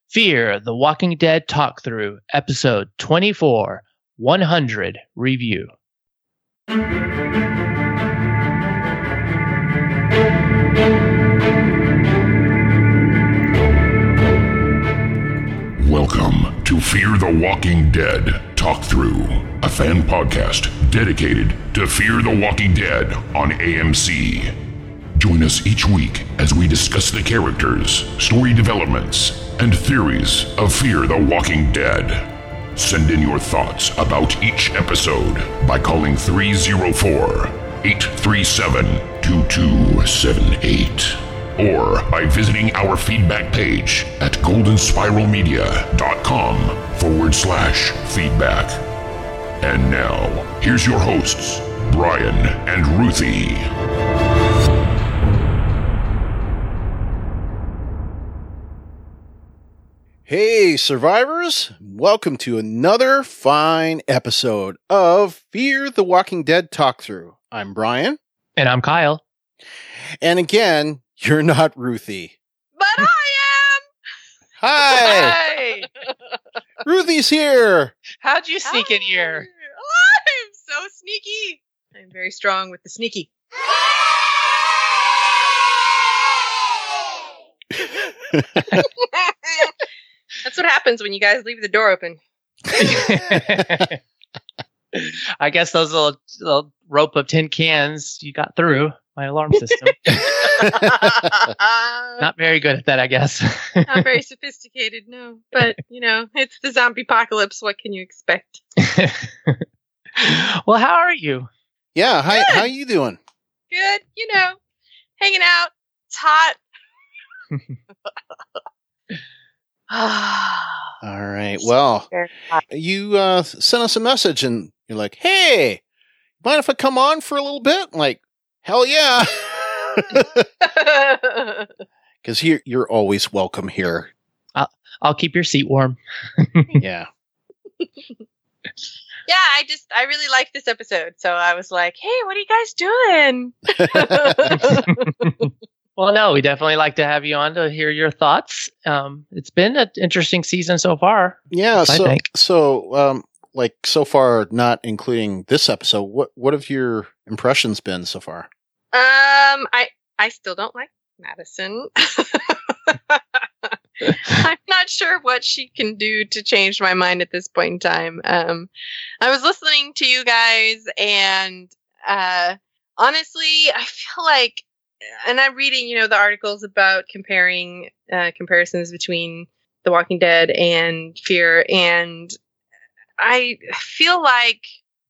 Fear the Walking Dead Talk Through, Episode 24, 100 Review. Welcome to Fear the Walking Dead Talk Through, a fan podcast dedicated to Fear the Walking Dead on AMC. Join us each week as we discuss the characters, story developments, and theories of Fear the Walking Dead. Send in your thoughts about each episode by calling 304-837-2278 or by visiting our feedback page at goldenspiralmedia.com/feedback. And now, here's your hosts, Brian and Ruthie. Hey, survivors! Welcome to another fine episode of Fear the Walking Dead Talk Through. I'm Brian. And I'm Kyle. And again, you're not Ruthie. But I am! Hi! Hey! Ruthie's here! How'd you sneak in here? I'm so sneaky. I'm very strong with the sneaky. That's what happens when you guys leave the door open. I guess those little rope of tin cans you got through my alarm system. Not very good at that, I guess. Not very sophisticated, no. But, it's the zombie apocalypse. What can you expect? Well, how are you? Yeah, how you doing? Good, hanging out. It's hot. All right, well, you sent us a message and you're like, hey, mind if I come on for a little bit? I'm like, hell yeah. Because you're always welcome here. I'll keep your seat warm. Yeah. Yeah, I really liked this episode. So I was like, hey, what are you guys doing? Well, no, we definitely like to have you on to hear your thoughts. It's been an interesting season so far. Yeah, I think. So far, not including this episode, what have your impressions been so far? I still don't like Madison. I'm not sure what she can do to change my mind at this point in time. I was listening to you guys, and honestly, I feel like, and I'm reading, the articles about comparisons between The Walking Dead and Fear, and I feel like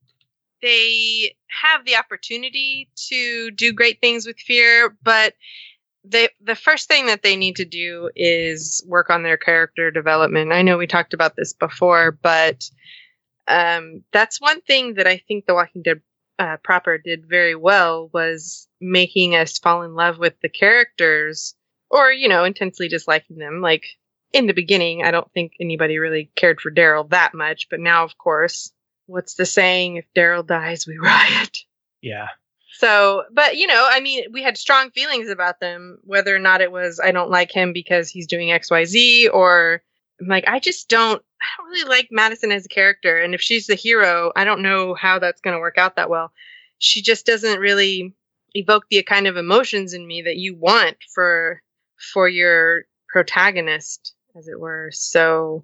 they have the opportunity to do great things with Fear, but the first thing that they need to do is work on their character development. I know we talked about this before, but that's one thing that I think The Walking Dead proper did very well, was making us fall in love with the characters, or, intensely disliking them. Like, in the beginning, I don't think anybody really cared for Daryl that much, but now, of course, what's the saying? If Daryl dies, we riot. Yeah. So, but, we had strong feelings about them, whether or not it was, I don't like him because he's doing XYZ, or I'm like, I don't really like Madison as a character. And if she's the hero, I don't know how that's going to work out that well. She just doesn't really evoke the kind of emotions in me that you want for your protagonist, as it were. So,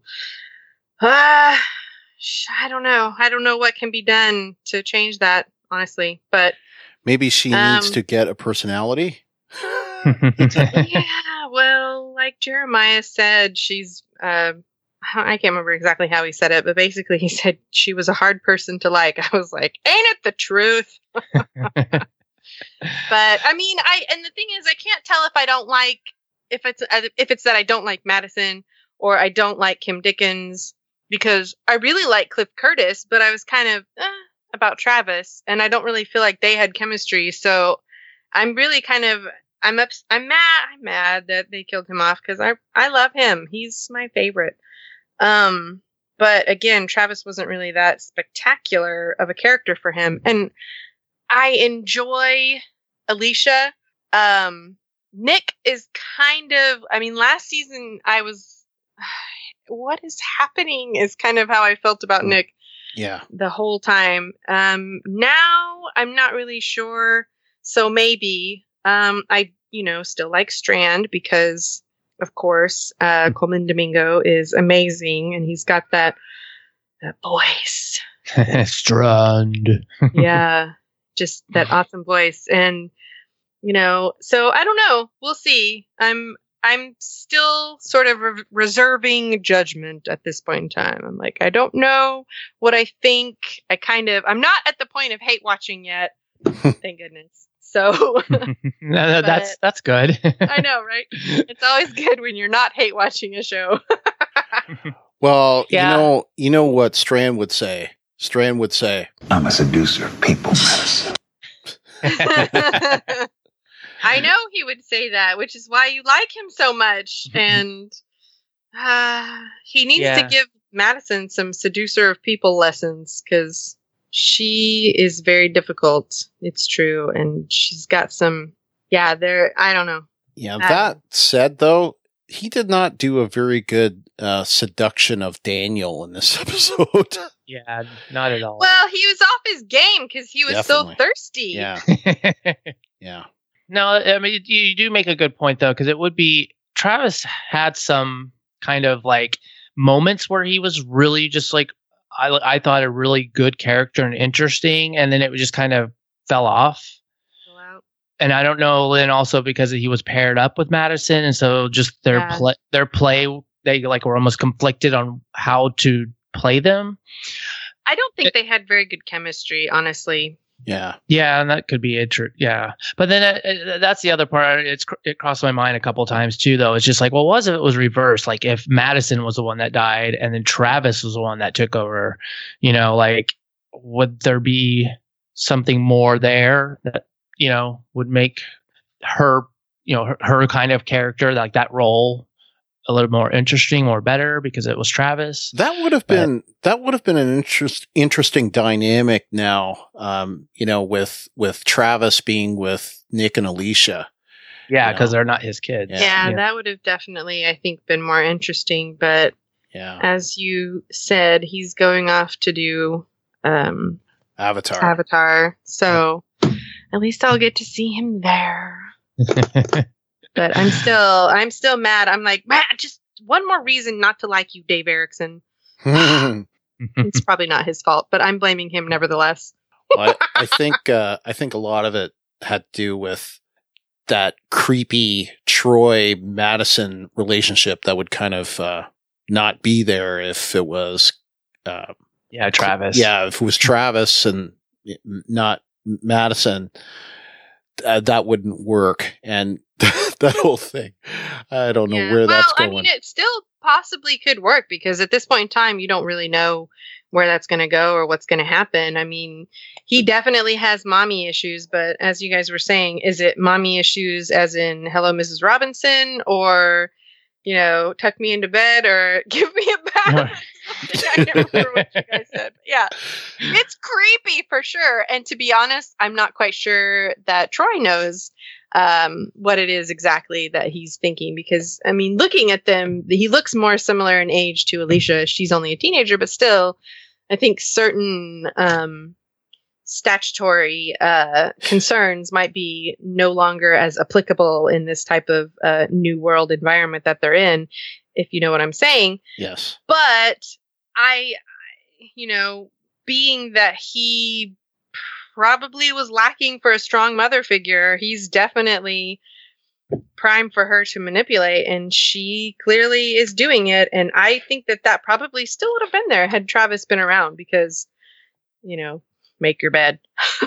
I don't know. I don't know what can be done to change that, honestly, but maybe she needs to get a personality. Yeah, well, like Jeremiah said, she's, I can't remember exactly how he said it, but basically he said she was a hard person to like. I was like, ain't it the truth? But and the thing is, I can't tell if I don't like, if it's that I don't like Madison or I don't like Kim Dickens, because I really like Cliff Curtis, but I was kind of about Travis, and I don't really feel like they had chemistry. So I'm really kind of, I'm mad that they killed him off, because I love him. He's my favorite. But again, Travis wasn't really that spectacular of a character for him. And I enjoy Alicia. Nick is kind of, last season what is happening? Is kind of how I felt about Nick. Yeah. The whole time. Now I'm not really sure. So maybe I, still like Strand because, of course, Colman Domingo is amazing and he's got that voice. Strand. Yeah, just that awesome voice. And so I don't know. We'll see. I'm still sort of reserving judgment at this point in time. I'm like, I don't know what I think. I'm not at the point of hate watching yet. Thank goodness. So that's good. I know, right? It's always good when you're not hate watching a show. Well, yeah. you know what Strand would say? Strand would say, I'm a seducer of people, Madison. I know he would say that, which is why you like him so much. And he needs to give Madison some seducer of people lessons because she is very difficult. It's true. And she's got some, I don't know. Yeah, that said, though, he did not do a very good seduction of Daniel in this episode. Yeah, not at all. Well, he was off his game because he was so thirsty. Yeah. Yeah. No, I mean, you do make a good point, though, because it would be Travis had some kind of like moments where he was really just like, I thought a really good character and interesting, and then it just kind of fell off. And I don't know, and also because he was paired up with Madison, and so just their play, they like were almost conflicted on how to play them. I don't think they had very good chemistry, honestly. Yeah. Yeah, and that could be it. Yeah, but then that's the other part. It crossed my mind a couple of times too, though. It's just like, well, what if it was reversed? Like if Madison was the one that died, and then Travis was the one that took over. Like would there be something more there that would make her, her kind of character, like that role, a little more interesting or better because it was Travis? That would have been an interesting dynamic now, with Travis being with Nick and Alicia. Yeah, because they're not his kids. Yeah, that would have definitely, I think, been more interesting. But as you said, he's going off to do Avatar. So at least I'll get to see him there. But I'm still mad. I'm like, man, just one more reason not to like you, Dave Erickson. It's probably not his fault, but I'm blaming him nevertheless. Well, I think a lot of it had to do with that creepy Troy Madison relationship that would kind of not be there if it was Travis. Yeah, if it was Travis and not Madison, that wouldn't work. And that whole thing, I don't know where that's going. I mean, it still possibly could work because at this point in time, you don't really know where that's going to go or what's going to happen. I mean, he definitely has mommy issues, but as you guys were saying, is it mommy issues as in Hello, Mrs. Robinson, or, tuck me into bed or give me a bath? I can't remember what you guys said. But yeah, it's creepy for sure. And to be honest, I'm not quite sure that Troy knows what it is exactly that he's thinking, because I mean, looking at them, he looks more similar in age to Alicia. She's only a teenager, but still, I think certain statutory concerns might be no longer as applicable in this type of new world environment that they're in, if you know what I'm saying. Yes. But I being that he probably was lacking for a strong mother figure, he's definitely prime for her to manipulate, and she clearly is doing it. And I think that probably still would have been there had Travis been around, because make your bed.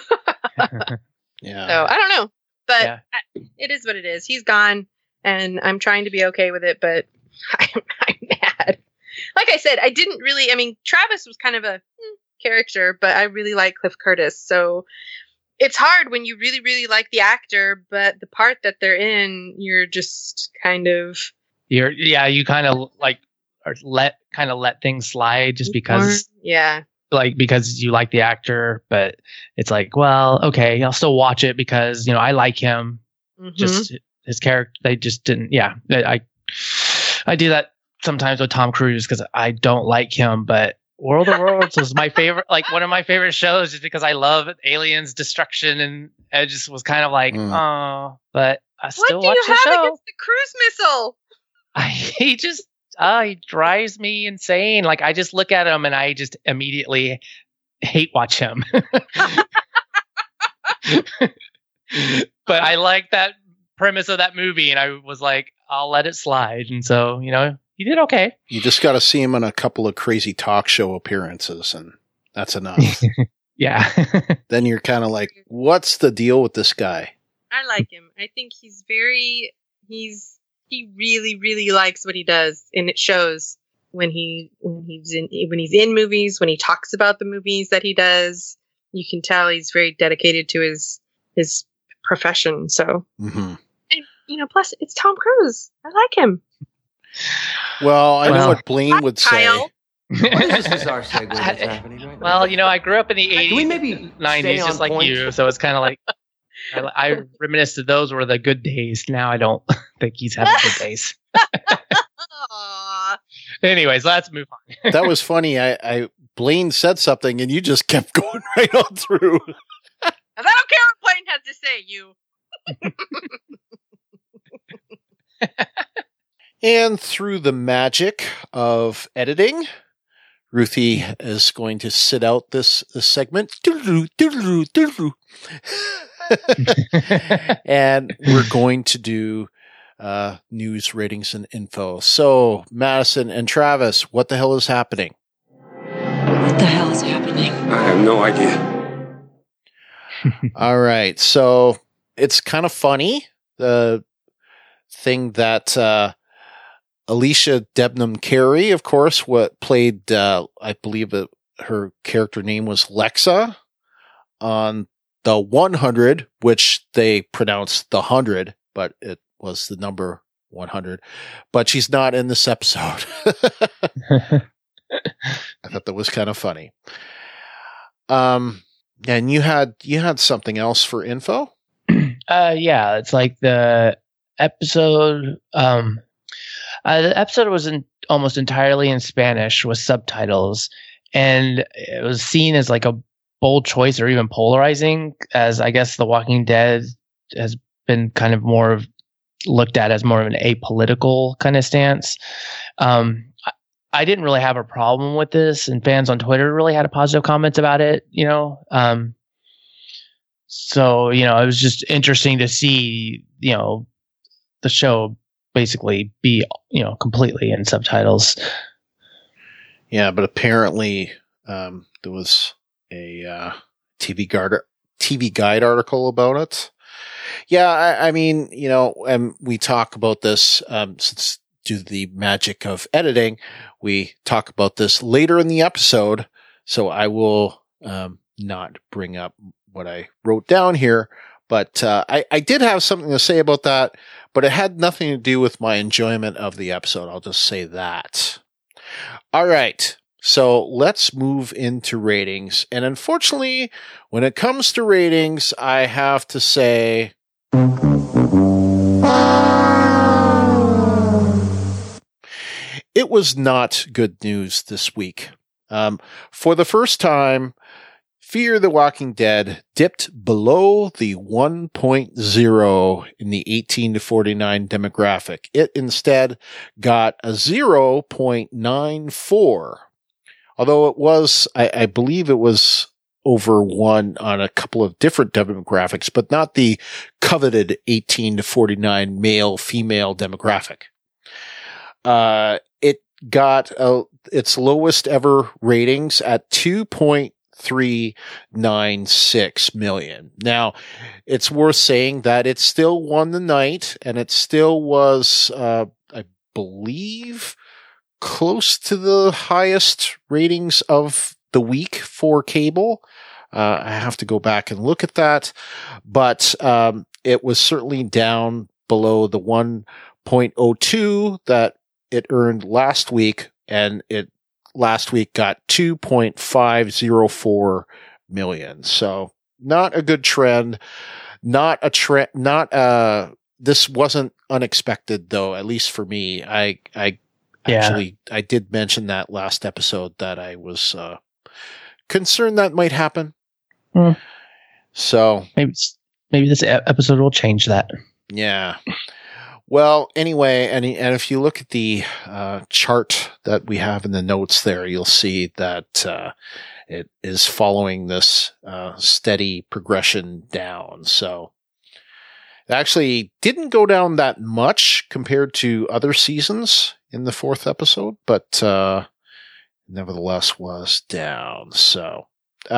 Yeah. So I don't know, but it is what it is. He's gone, and I'm trying to be okay with it, but I'm mad. Like I said, Travis was kind of a character, but I really like Cliff Curtis. So it's hard when you really, really like the actor, but the part that they're in, you're just kind of... you kind of like let things slide just because... Yeah. Like, because you like the actor, but it's like, well, okay, I'll still watch it because, I like him. Mm-hmm. Just his character, they just didn't. Yeah. I do that sometimes with Tom Cruise because I don't like him, but World of Worlds was my favorite, like one of my favorite shows, just because I love aliens, destruction, and I just was kind of like, oh, but I still watch the show. What do you have against the cruise missile? He drives me insane. Like I just look at him and I just immediately hate watch him. But I like that premise of that movie, and I was like, I'll let it slide. And so, he did okay. You just got to see him in a couple of crazy talk show appearances, and that's enough. Yeah. Then you're kind of like, what's the deal with this guy? I like him. I think he really, really likes what he does, and it shows when he's in movies, when he talks about the movies that he does. You can tell he's very dedicated to his profession. So, and, plus it's Tom Cruise. I like him. Well, I know what Blaine would say. Kyle. What is this bizarre segue that's happening right now? Well, I grew up in the 80s, Can we maybe 90s, just like you. So it's kind of like, I reminisce that those were the good days. Now I don't think he's having good days. Anyways, let's move on. That was funny. Blaine said something and you just kept going right on through. I don't care what Blaine has to say, you. And through the magic of editing, Ruthie is going to sit out this segment. And we're going to do news, ratings, and info. So, Madison and Travis, what the hell is happening? What the hell is happening? I have no idea. All right. So, it's kind of funny. The thing that Alicia Debnam Carey, of course, what played, I believe her character name was Lexa on the 100, which they pronounced the 100, but it was the number 100. But she's not in this episode. I thought that was kind of funny. And you had something else for info? Yeah, it's like the episode. The episode was almost entirely in Spanish with subtitles, and it was seen as like a bold choice or even polarizing, as I guess The Walking Dead has been kind of more looked at as more of an apolitical kind of stance. I didn't really have a problem with this, and fans on Twitter really had a positive comments about it, So, it was just interesting to see, the show basically be, completely in subtitles. Yeah, but apparently there was a TV Guide article about it. Yeah, I mean, and we talk about this since due to the magic of editing. We talk about this later in the episode, so I will not bring up what I wrote down here. But I did have something to say about that, but it had nothing to do with my enjoyment of the episode. I'll just say that. All right. So let's move into ratings. And unfortunately, when it comes to ratings, I have to say it was not good news this week. For the first time, Fear the Walking Dead dipped below the 1.0 in the 18 to 49 demographic. It instead got a 0.94. Although it was, I believe it was over 1 on a couple of different demographics, but not the coveted 18 to 49 male-female demographic. It got its lowest ever ratings at 2.396 million. Now, it's worth saying that it still won the night, and it still was, I believe, close to the highest ratings of the week for cable. I have to go back and look at that, but it was certainly down below the 1.02 that it earned last week, and it last week got 2.504 million. So not a good trend. This wasn't unexpected though, at least for me. I Actually, I did mention that last episode that I was concerned that might happen. So maybe this episode will change that. Yeah. Well, anyway, and if you look at the chart that we have in the notes there, you'll see that it is following this steady progression down. So it actually didn't go down that much compared to other seasons in the 4th episode, but nevertheless was down. So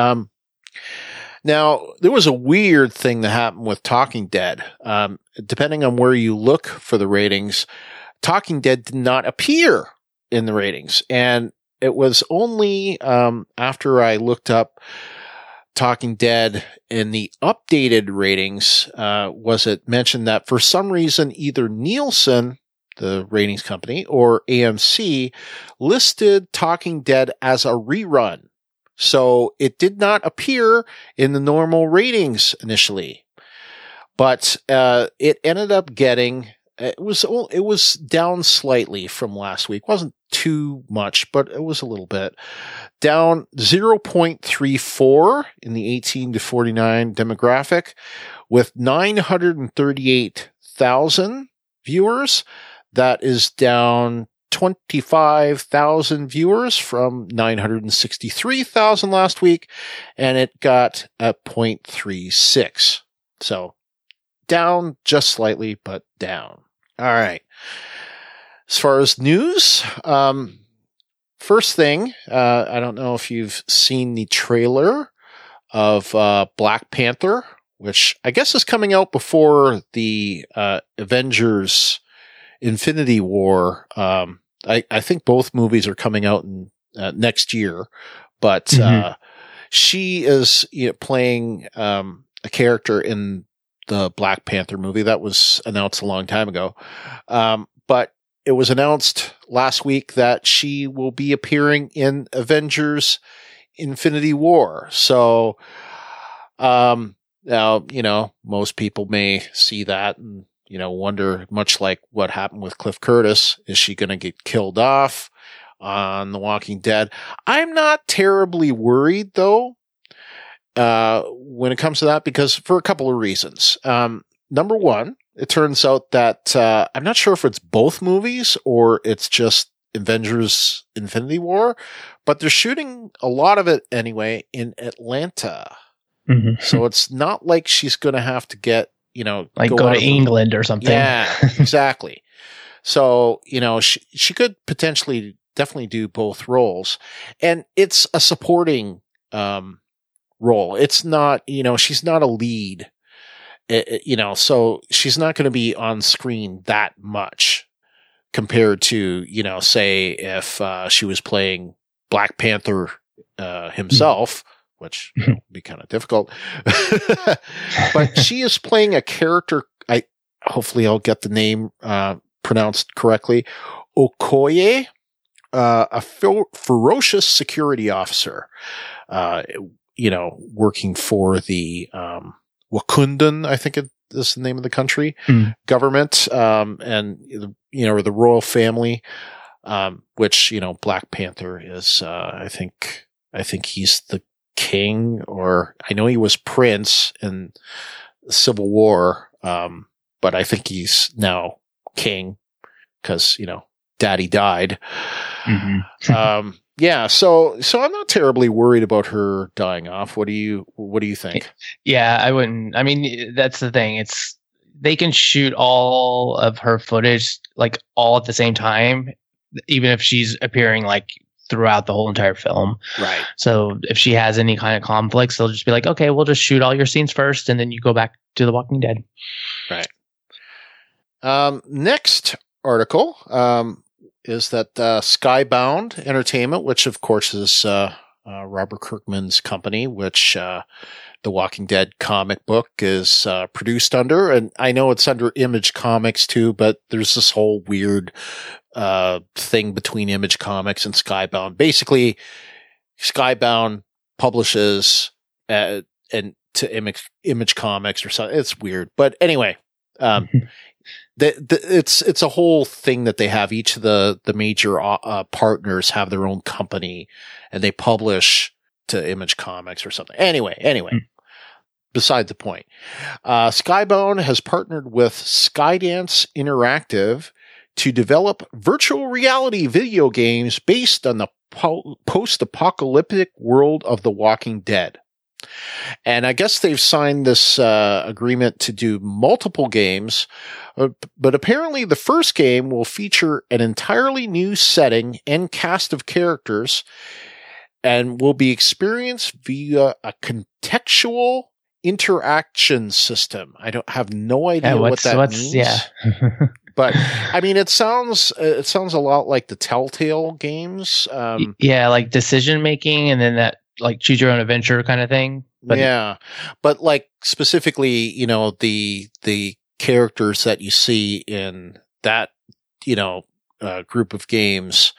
now, there was a weird thing that happened with Talking Dead. Depending on where you look for the ratings, Talking Dead did not appear in the ratings. And it was only after I looked up Talking Dead in the updated ratings was it mentioned that for some reason either Nielsen, the ratings company, or AMC listed Talking Dead as a rerun. So it did not appear in the normal ratings initially, but it ended up getting, it was down slightly from last week. It wasn't too much, but it was a little bit down 0.34 in the 18 to 49 demographic with 938,000 viewers. That is down 25,000 viewers from 963,000 last week, and it got a 0.36. So down just slightly, but down. All right. As far as news, first thing, I don't know if you've seen the trailer of Black Panther, which I guess is coming out before the Avengers Infinity War. I think both movies are coming out in next year, but she is playing a character in the Black Panther movie that was announced a long time ago. But it was announced last week that she will be appearing in Avengers Infinity War. So now most people may see that and wonder, much like what happened with Cliff Curtis, is she going to get killed off on The Walking Dead? I'm not terribly worried, though, when it comes to that, because for a couple of reasons. Number one, it turns out that I'm not sure if it's both movies or it's just Avengers Infinity War, but they're shooting a lot of it anyway in Atlanta. So it's not like she's going to have to get like go to England or something. Yeah, exactly. So, she could definitely do both roles. And it's a supporting role. It's not, she's not a lead, so she's not going to be on screen that much compared to, say if she was playing Black Panther himself, which would be kind of difficult. But she is playing a character, hopefully I'll get the name pronounced correctly, Okoye, a ferocious security officer, working for the Wakandan, I think it is the name of the country, government, and the royal family, which Black Panther is. I think he's the king, or I know he was prince in the Civil War, but I think he's now king because Daddy died. Yeah, so I'm not terribly worried about her dying off. What do you think? Yeah, I wouldn't. I mean, that's the thing. They can shoot all of her footage like all at the same time, even if she's appearing like throughout the whole entire film. Right. So if she has any kind of conflicts, they'll just be like, okay, we'll just shoot all your scenes first, and then you go back to The Walking Dead. Right. Next article is that Skybound Entertainment, which of course is Robert Kirkman's company, which The Walking Dead comic book is produced under. And I know it's under Image Comics too, but there's this whole weird thing between Image Comics and Skybound. Basically, Skybound publishes and to Image Comics or something. It's weird. But anyway, it's a whole thing that they have. Each of the major partners have their own company, and they publish to Image Comics or something. Anyway. Beside the point. Skybound has partnered with Skydance Interactive to develop virtual reality video games based on the post-apocalyptic world of The Walking Dead. And I guess they've signed this agreement to do multiple games, but apparently the first game will feature an entirely new setting and cast of characters and will be experienced via a contextual interaction system. I don't have no idea what that means. Yeah. But I mean, it sounds a lot like the Telltale games. Yeah, like decision making, and then that like choose your own adventure kind of thing. But yeah, but like specifically, the characters that you see in that group of games.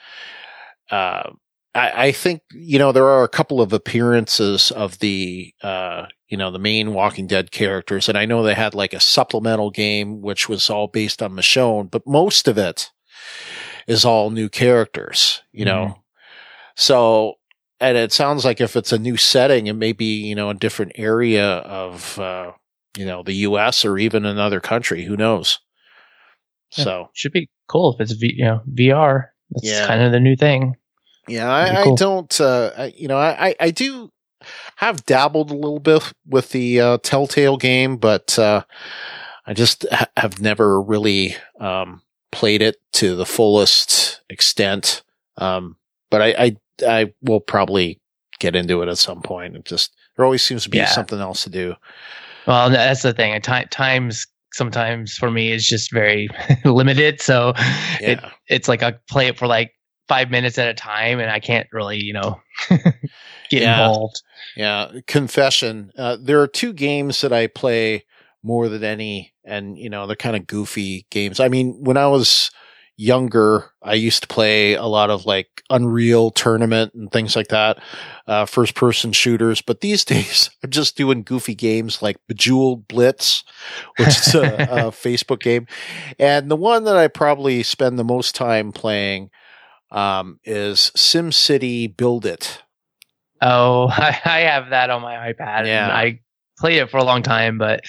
I think, there are a couple of appearances of the main Walking Dead characters. And I know they had like a supplemental game, which was all based on Michonne, but most of it is all new characters, Mm-hmm. So, and it sounds like if it's a new setting, it may be, a different area of, the US or even another country. Who knows? Yeah, So should be cool if it's VR. That's kind of the new thing. Yeah, cool. I don't, I do have dabbled a little bit with the Telltale game, but I just have never really played it to the fullest extent. But I will probably get into it at some point. There always seems to be something else to do. Well, that's the thing. Times sometimes for me is just very limited. So it's like I play it for like 5 minutes at a time, and I can't really, get involved. Yeah. Confession. There are two games that I play more than any, and, they're kind of goofy games. I mean, when I was younger, I used to play a lot of like Unreal Tournament and things like that, first person shooters. But these days I'm just doing goofy games like Bejeweled Blitz, which is a Facebook game. And the one that I probably spend the most time playing is SimCity Build It. Oh, I have that on my iPad. Yeah. And I played it for a long time, but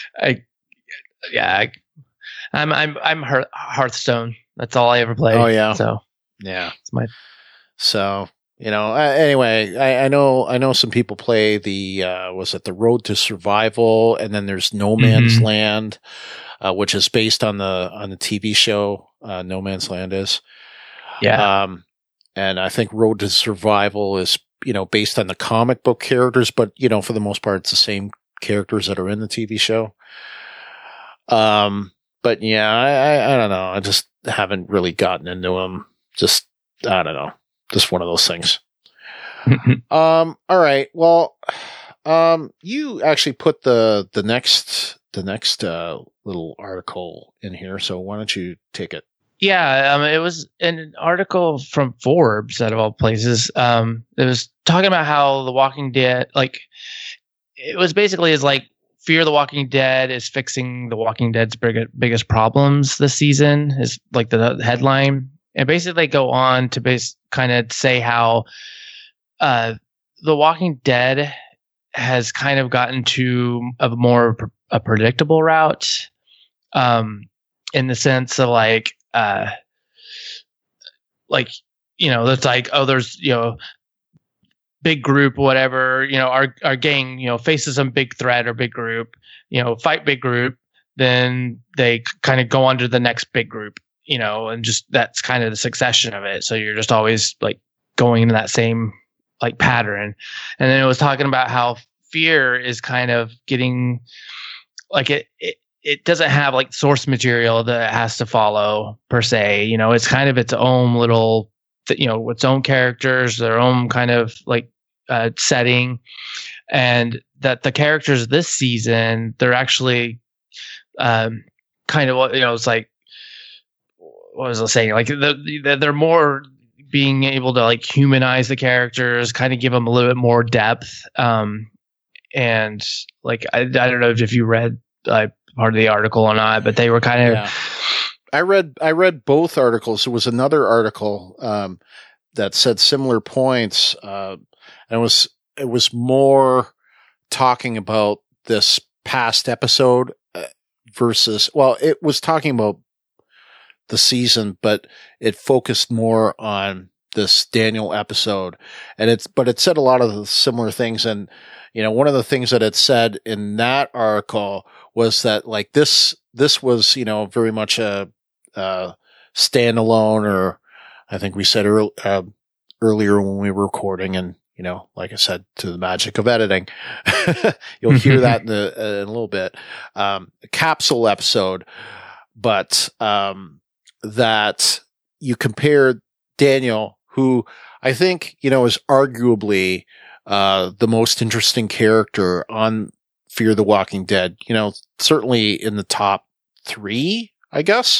I'm Hearthstone. That's all I ever played. Oh yeah. So yeah, it's my. So anyway, I know some people play the was it the Road to Survival, and then there's No Man's Land, which is based on the TV show No Man's Land is. Yeah. And I think Road to Survival is, based on the comic book characters, but, for the most part, it's the same characters that are in the TV show. But yeah, I don't know. I just haven't really gotten into them. Just, I don't know. Just one of those things. All right. Well, you actually put the next little article in here. So why don't you take it? Yeah, it was an article from Forbes, out of all places. It was talking about how The Walking Dead, like, it was basically is like Fear the Walking Dead is fixing The Walking Dead's biggest problems this season, is like the headline. And basically they go on to kind of say how The Walking Dead has kind of gotten to a more a predictable route, in the sense of like, it's like, oh, there's, big group, whatever, our gang, faces some big threat or big group, fight big group, then they kind of go on to the next big group, and just that's kind of the succession of it. So you're just always like going into that same like pattern. And then it was talking about how Fear is kind of getting like it doesn't have like source material that it has to follow per se. It's kind of its own little, its own characters, their own kind of like setting, and that the characters this season, they're actually kind of, it's like, what was I saying? Like they're more being able to like humanize the characters, kind of give them a little bit more depth. And like, I don't know if you read part of the article or not, but they were kind of. Yeah. I read both articles. There was another article that said similar points, and it was more talking about this past episode versus. Well, it was talking about the season, but it focused more on this Daniel episode, but it said a lot of the similar things. And one of the things that it said in that article was that like this was very much a standalone, or I think we said earlier when we were recording, and like I said, to the magic of editing, you'll hear that in a little bit, a capsule episode, but that you compare Daniel, who I think is arguably the most interesting character on Fear the Walking Dead, certainly in the top 3, I guess,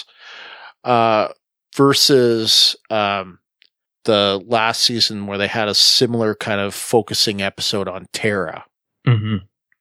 versus the last season where they had a similar kind of focusing episode on Tara. Mm-hmm.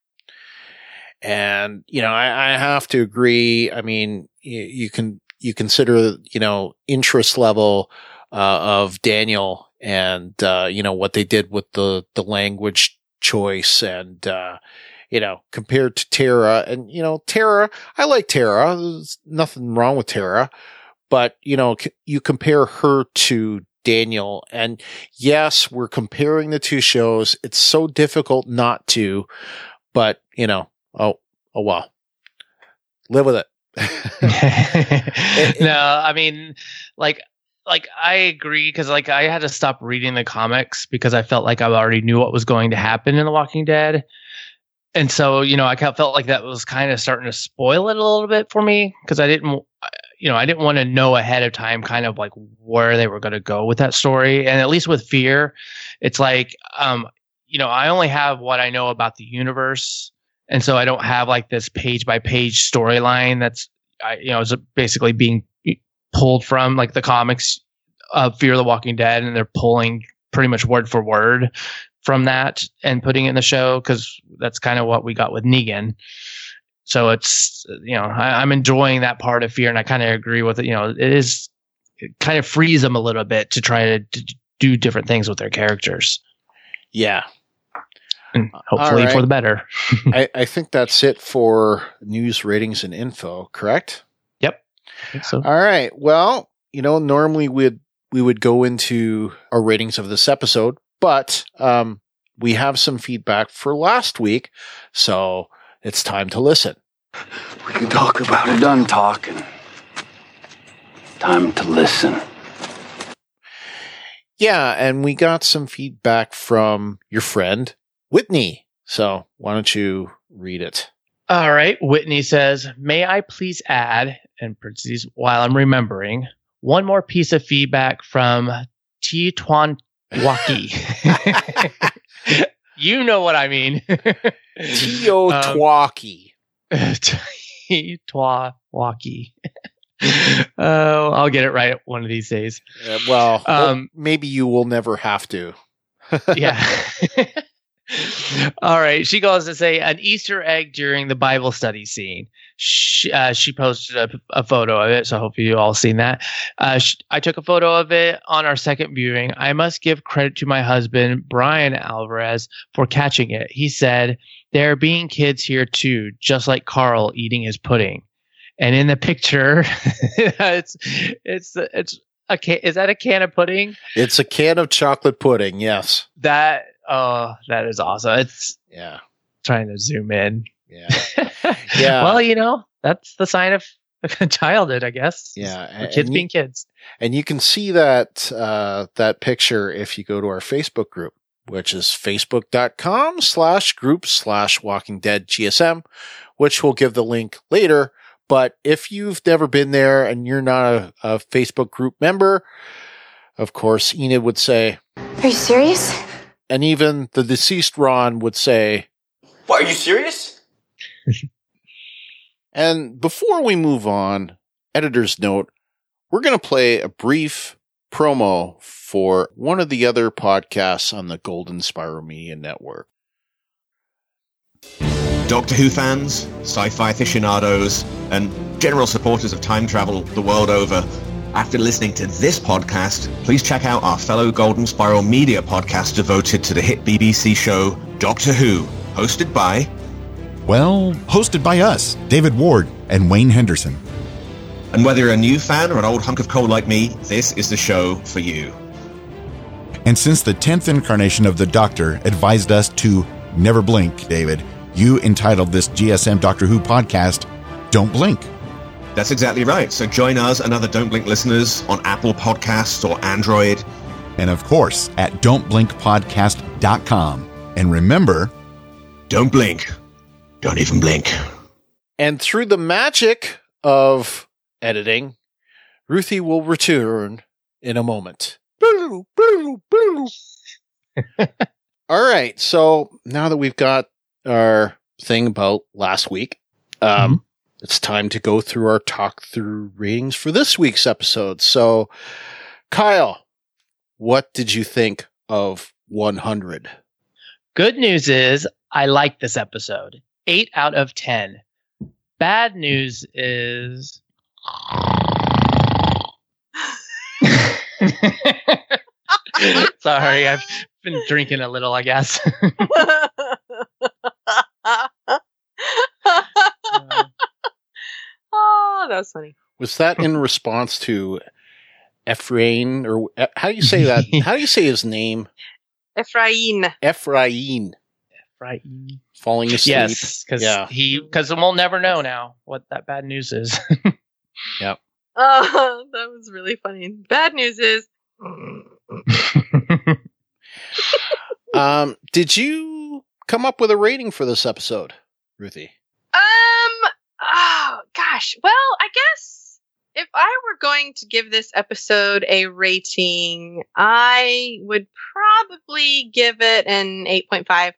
And, I have to agree. I mean, you consider, interest level of Daniel and, what they did with the language choice and, compared to Tara. And, Tara, I like Tara. There's nothing wrong with Tara. But, you compare her to Daniel. And yes, we're comparing the two shows. It's so difficult not to. But, oh well. Live with it. No, I mean, like I agree, because like I had to stop reading the comics because I felt like I already knew what was going to happen in The Walking Dead. And so, I felt like that was kind of starting to spoil it a little bit for me, because I didn't want to know ahead of time kind of like where they were going to go with that story. And at least with Fear, it's like, I only have what I know about the universe. And so I don't have like this page by page storyline that's, is basically being pulled from like the comics of Fear the Walking Dead. And they're pulling pretty much word for word from that and putting it in the show, because that's kind of what we got with Negan. So it's, I'm enjoying that part of Fear, and I kind of agree with it. It kind of frees them a little bit to try to do different things with their characters. Yeah. And hopefully for the better. I think that's it for news, ratings, and info, correct? Yep. I think so. All right. Well, normally we would go into our ratings of this episode, but we have some feedback for last week, so it's time to listen. We can talk about it. Done talking. Time to listen. Yeah, and we got some feedback from your friend, Whitney. So why don't you read it? All right. Whitney says, may I please add, in parentheses, while I'm remembering, one more piece of feedback from Tuan Waki. You know what I mean. Teotwaki. Teotwaki. Oh, I'll get it right one of these days. Well, maybe you will never have to. Yeah. All right. She goes to say an Easter egg during the Bible study scene. She posted a photo of it, so hopefully you all seen that. I took a photo of it on our second viewing. I must give credit to my husband, Brian Alvarez, for catching it. He said, there are being kids here too, just like Carl eating his pudding. And in the picture, it's a can. Is that a can of pudding? It's a can of chocolate pudding. Yes. That is awesome. It's trying to zoom in. Yeah. Yeah. Well, that's the sign of childhood, I guess. Yeah. Kids being kids. And you can see that picture if you go to our Facebook group, which is facebook.com/group/WalkingDeadGSM, which we'll give the link later. But if you've never been there and you're not a Facebook group member, of course, Enid would say, are you serious? And even the deceased Ron would say, what, are you serious? And before we move on, editor's note, we're going to play a brief promo for one of the other podcasts on the Golden Spiral Media Network. Doctor Who fans, sci-fi aficionados, and general supporters of time travel the world over, after listening to this podcast, please check out our fellow Golden Spiral Media podcast devoted to the hit BBC show Doctor Who, hosted by us, David Ward and Wayne Henderson. And whether you're a new fan or an old hunk of coal like me, this is the show for you. And since the 10th incarnation of the Doctor advised us to never blink, David, you entitled this GSM Doctor Who podcast, Don't Blink. That's exactly right. So join us and other Don't Blink listeners on Apple Podcasts or Android. And of course, at don'tblinkpodcast.com. And remember, don't blink. Don't even blink. And through the magic of editing, Ruthie will return in a moment. All right. So now that we've got our thing about last week, it's time to go through our talk through ratings for this week's episode. So, Kyle, what did you think of 100? Good news is I like this episode. 8 out of 10. Bad news is... Sorry, I've been drinking a little, I guess. Oh, that was funny. Was that in response to Ephraim, or how do you say that? How do you say his name? Ephraim. Falling asleep. Yes, because we'll never know now what that bad news is. Yep. Oh, that was really funny. Bad news is... Did you come up with a rating for this episode, Ruthie? Oh gosh. Well, I guess if I were going to give this episode a rating, I would probably give it an 8.5.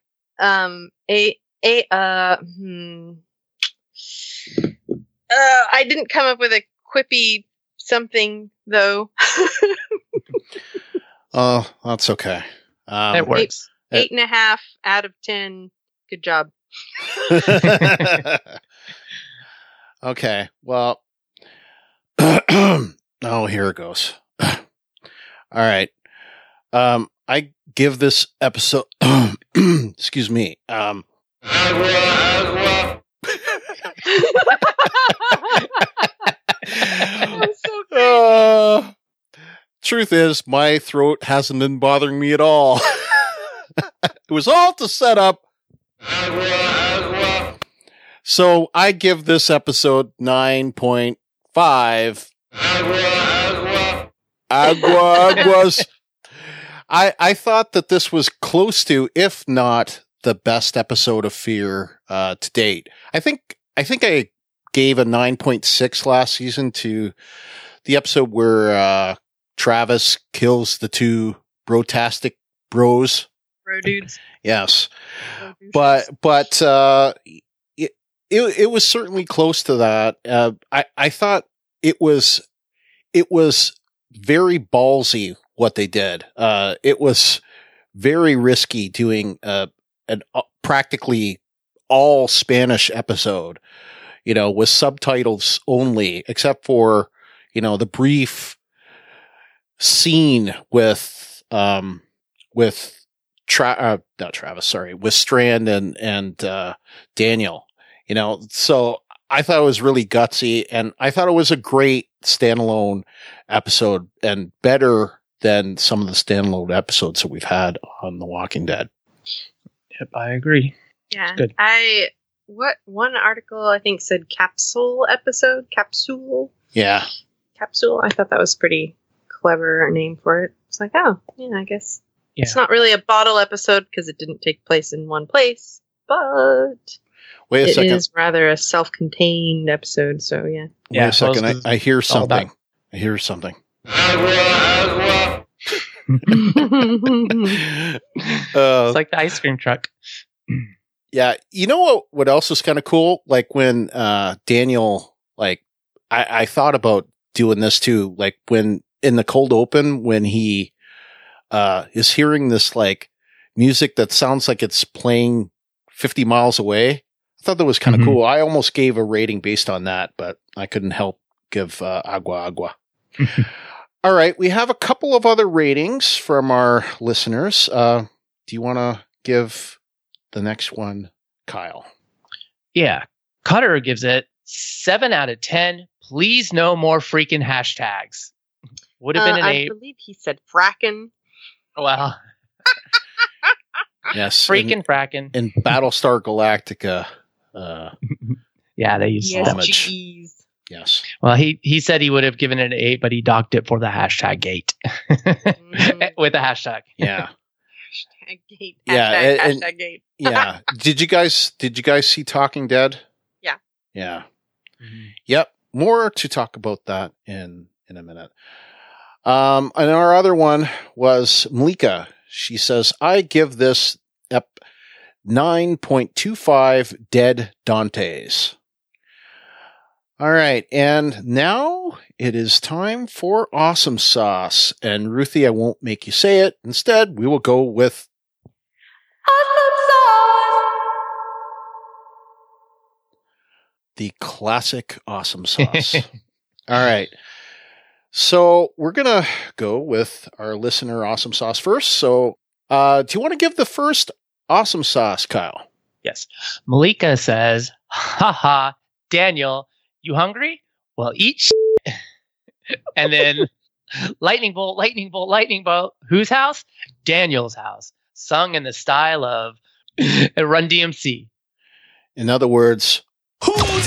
I didn't come up with a quippy something though. Oh, that's okay. It works. 8.5 out of 10. Good job. Okay. Well, oh, here it goes. All right. I give this episode, excuse me. Truth is, my throat hasn't been bothering me at all. It was all to set up. So I give this episode 9.5. Aguas. I thought that this was close to, if not the best episode of Fear to date. I think I gave a 9.6 last season to the episode where Travis kills the two brotastic bros. Bro dudes. Yes. But it was certainly close to that. I thought it was very ballsy what they did. It was very risky doing an practically all Spanish episode, with subtitles only, except for, the brief scene with Strand and Daniel. So I thought it was really gutsy, and I thought it was a great standalone episode and better than some of the standalone episodes that we've had on The Walking Dead. Yep, I agree. Yeah. Good. One article I think said capsule episode? Capsule? Yeah. Capsule. I thought that was pretty clever name for it. It's like, oh, yeah, I guess. Yeah. It's not really a bottle episode because it didn't take place in one place, but wait a second. It is rather a self-contained episode, so yeah. Wait a second. I hear something. I hear something. It's like the ice cream truck. Yeah. You know what else was kind of cool? Like when Daniel, I thought about doing this too. Like when in the cold open, when he is hearing this music that sounds like it's playing 50 miles away. I thought that was kind of cool. I almost gave a rating based on that, but I couldn't help give Agua. All right. We have a couple of other ratings from our listeners. Do you want to give the next one, Kyle? Yeah. Cutter gives it 7 out of 10. Please no more freaking hashtags. Would have been an 8. I believe he said frackin'. Well. Yes. Freaking frackin'. In Battlestar Galactica. Yeah, they used homage. Yes. Well, he said he would have given it an 8, but he docked it for the hashtag gate. With the hashtag. Yeah. Hashtag gate. Hashtag gate. Yeah. Did you guys see Talking Dead? Yeah. Yeah. Yep. More to talk about that in a minute. And our other one was Malika. She says, I give this 9.25 dead Dantes. All right. And now it is time for Awesome Sauce. And Ruthie, I won't make you say it. Instead, we will go with Awesome Sauce. The classic Awesome Sauce. All right. So we're going to go with our listener Awesome Sauce first. So do you want to give the first Awesome Sauce, Kyle? Yes. Malika says, haha, Daniel, you hungry? Well, eat shit. And then lightning bolt, lightning bolt, lightning bolt. Whose house? Daniel's house. Sung in the style of Run DMC. In other words, who's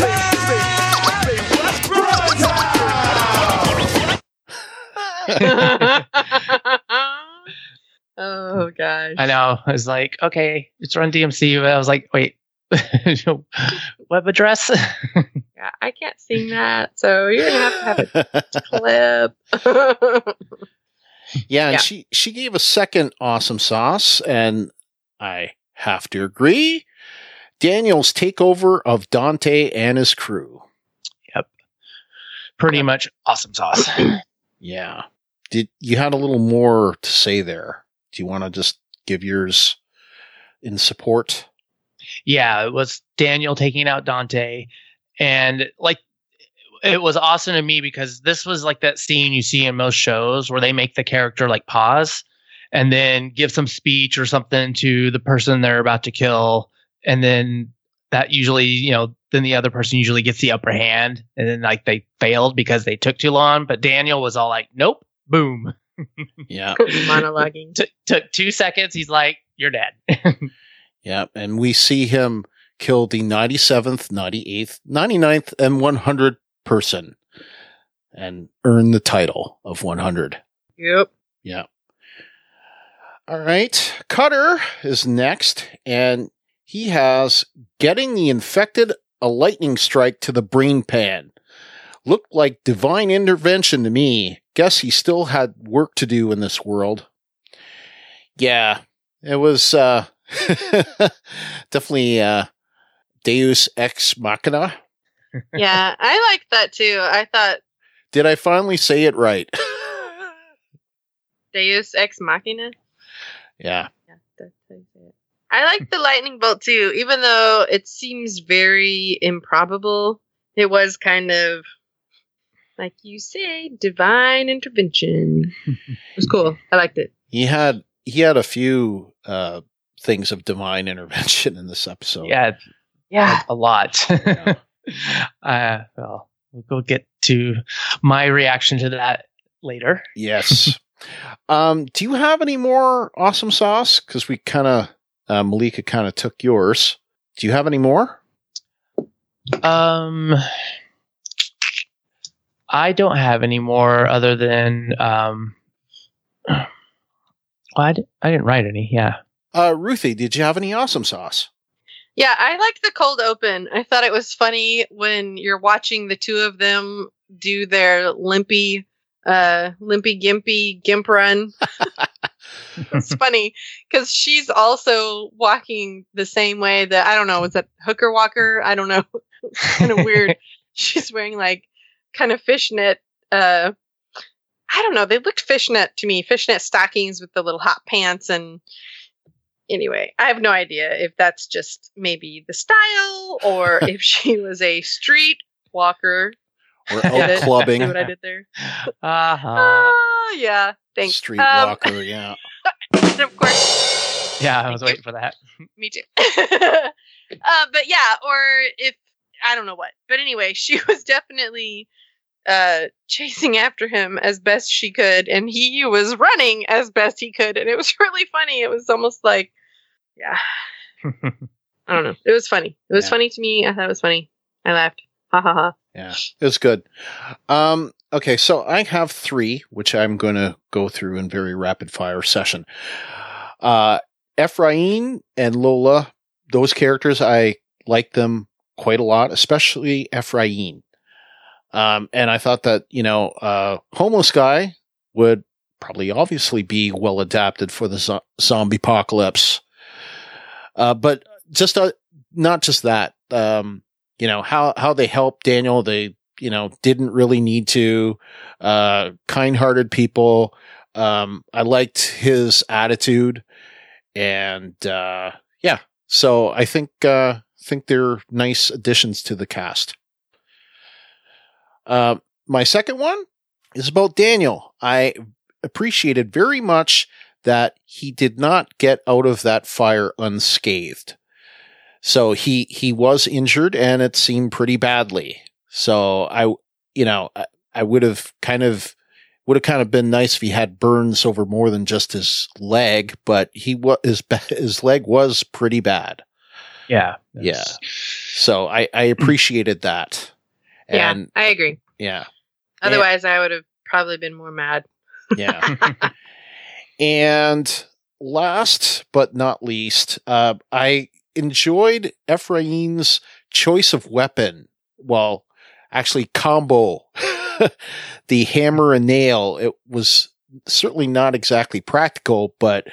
Oh gosh. I know. I was like, okay, it's Run DMC. But I was like, wait, web address? Yeah, I can't sing that, so you're gonna have a clip. Yeah, and she gave a second Awesome Sauce, and I have to agree. Daniel's takeover of Dante and his crew. Yep. Pretty much Awesome Sauce. Yeah. You had a little more to say there. Do you want to just give yours in support? Yeah, it was Daniel taking out Dante. And like, it was awesome to me because this was like that scene you see in most shows where they make the character like pause and then give some speech or something to the person they're about to kill. And then that usually, then the other person usually gets the upper hand, and then like they failed because they took too long. But Daniel was all like, nope, boom. Yeah. Monologuing. Took 2 seconds. He's like, you're dead. Yeah. And we see him kill the 97th, 98th, 99th, and 100th person and earn the title of 100. Yep. Yeah. All right. Cutter is next, and he has getting the infected a lightning strike to the brain pan. Looked like divine intervention to me. Guess he still had work to do in this world. Yeah, it was definitely Deus Ex Machina. Yeah, I liked that too. I thought. Did I finally say it right? Deus Ex Machina? Yeah. Yeah, that's how you say it. I like the lightning bolt too, even though it seems very improbable. It was kind of, like you say, divine intervention. It was cool. I liked it. He had a few things of divine intervention in this episode. Yeah, a lot. Yeah. Well, we'll get to my reaction to that later. Yes. Do you have any more Awesome Sauce? Because we kind of Malika kind of took yours. Do you have any more? I don't have any more other than I didn't write any. Yeah. Ruthie, did you have any Awesome Sauce? Yeah, I liked the cold open. I thought it was funny when you're watching the two of them do their limpy gimpy gimp run. It's funny because she's also walking the same way that, I don't know, was that hooker walker? I don't know. Kind of weird. She's wearing like kind of fishnet. I don't know. They looked fishnet to me. Fishnet stockings with the little hot pants, and Anyway, I have no idea if that's just maybe the style or if she was a street walker. Or out clubbing. See what I did there? Yeah. Thanks. Street walker, yeah. And of course. Yeah, I was waiting for that. Me too. But yeah, or if I don't know what. But anyway, she was definitely chasing after him as best she could, and he was running as best he could, and it was really funny. It was almost like, yeah. I don't know. It was funny. It was funny to me. I thought it was funny. I laughed. Ha ha ha. Yeah, it was good. Okay, so I have 3, which I'm going to go through in very rapid fire session. Ephraim and Lola, those characters, I like them quite a lot, especially Ephraim. And I thought that, Homeless Guy would probably obviously be well adapted for the zombie apocalypse. But just, not just that, how they helped Daniel, they, didn't really need to, kind-hearted people. I liked his attitude and, so I think they're nice additions to the cast. My second one is about Daniel. I appreciated very much that he did not get out of that fire unscathed. So he was injured and it seemed pretty badly. So I would have kind of been nice if he had burns over more than just his leg, but his leg was pretty bad. Yeah. Yeah. So I appreciated that. And, yeah, I agree. Yeah. Otherwise, I would have probably been more mad. Yeah. And last but not least, I enjoyed Ephraim's choice of weapon. Well, actually, combo. The hammer and nail. It was certainly not exactly practical, but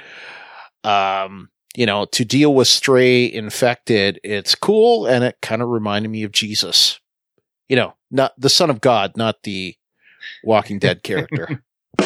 to deal with stray infected, it's cool, and it kind of reminded me of Jesus. Not the Son of God, not the Walking Dead character.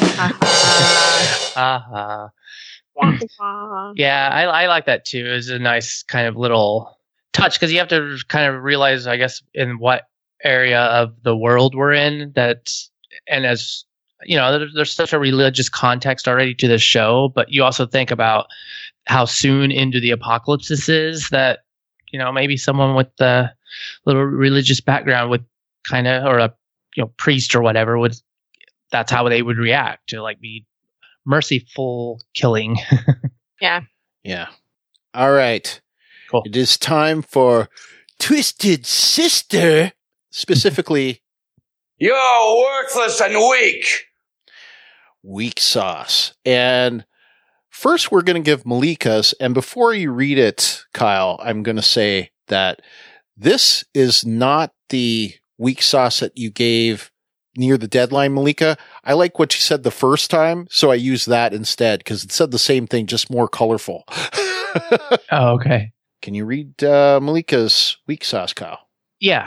Yeah, I like that too. It's a nice kind of little touch because you have to kind of realize, I guess, in what area of the world we're in. And as there's such a religious context already to this show, but you also think about how soon into the apocalypse this is. That maybe someone with the little religious background would kind of, or a priest or whatever would. That's how they would react to be merciful killing. Yeah. Yeah. All right. Cool. It is time for Twisted Sister. Specifically, you're worthless and weak. Weak sauce. And first we're going to give Malika's. And before you read it, Kyle, I'm going to say that this is not the weak sauce that you gave near the deadline, Malika. I like what you said the first time, so I use that instead because it said the same thing, just more colorful. Oh, okay. Can you read Malika's weak sauce, Kyle? Yeah.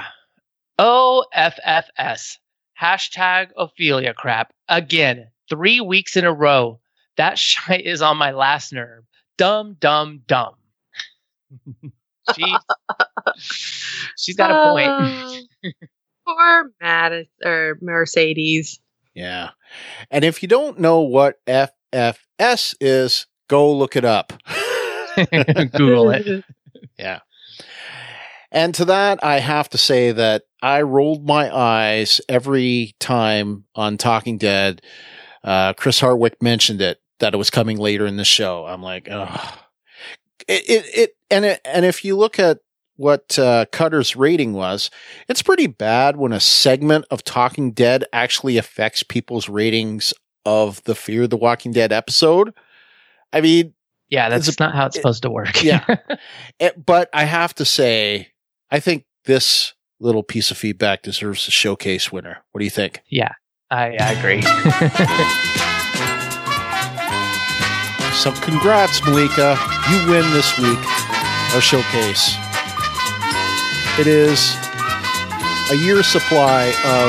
OFFS. Hashtag Ophelia crap. Again, 3 weeks in a row. That shite is on my last nerve. Dumb, dumb, dumb. She's got a point. Poor Mercedes. Yeah. And if you don't know what FFS is, go look it up. Google it. Yeah. And to that, I have to say that I rolled my eyes every time on Talking Dead. Chris Hardwick mentioned it, that it was coming later in the show. I'm like, oh. And if you look at what Cutter's rating was, it's pretty bad when a segment of Talking Dead actually affects people's ratings of the Fear the Walking Dead episode. I mean, yeah, that's not how it's supposed to work. Yeah. But I have to say, I think this little piece of feedback deserves a showcase winner. What do you think? Yeah, I agree. So congrats, Malika. You win this week, our showcase. It is a year's supply of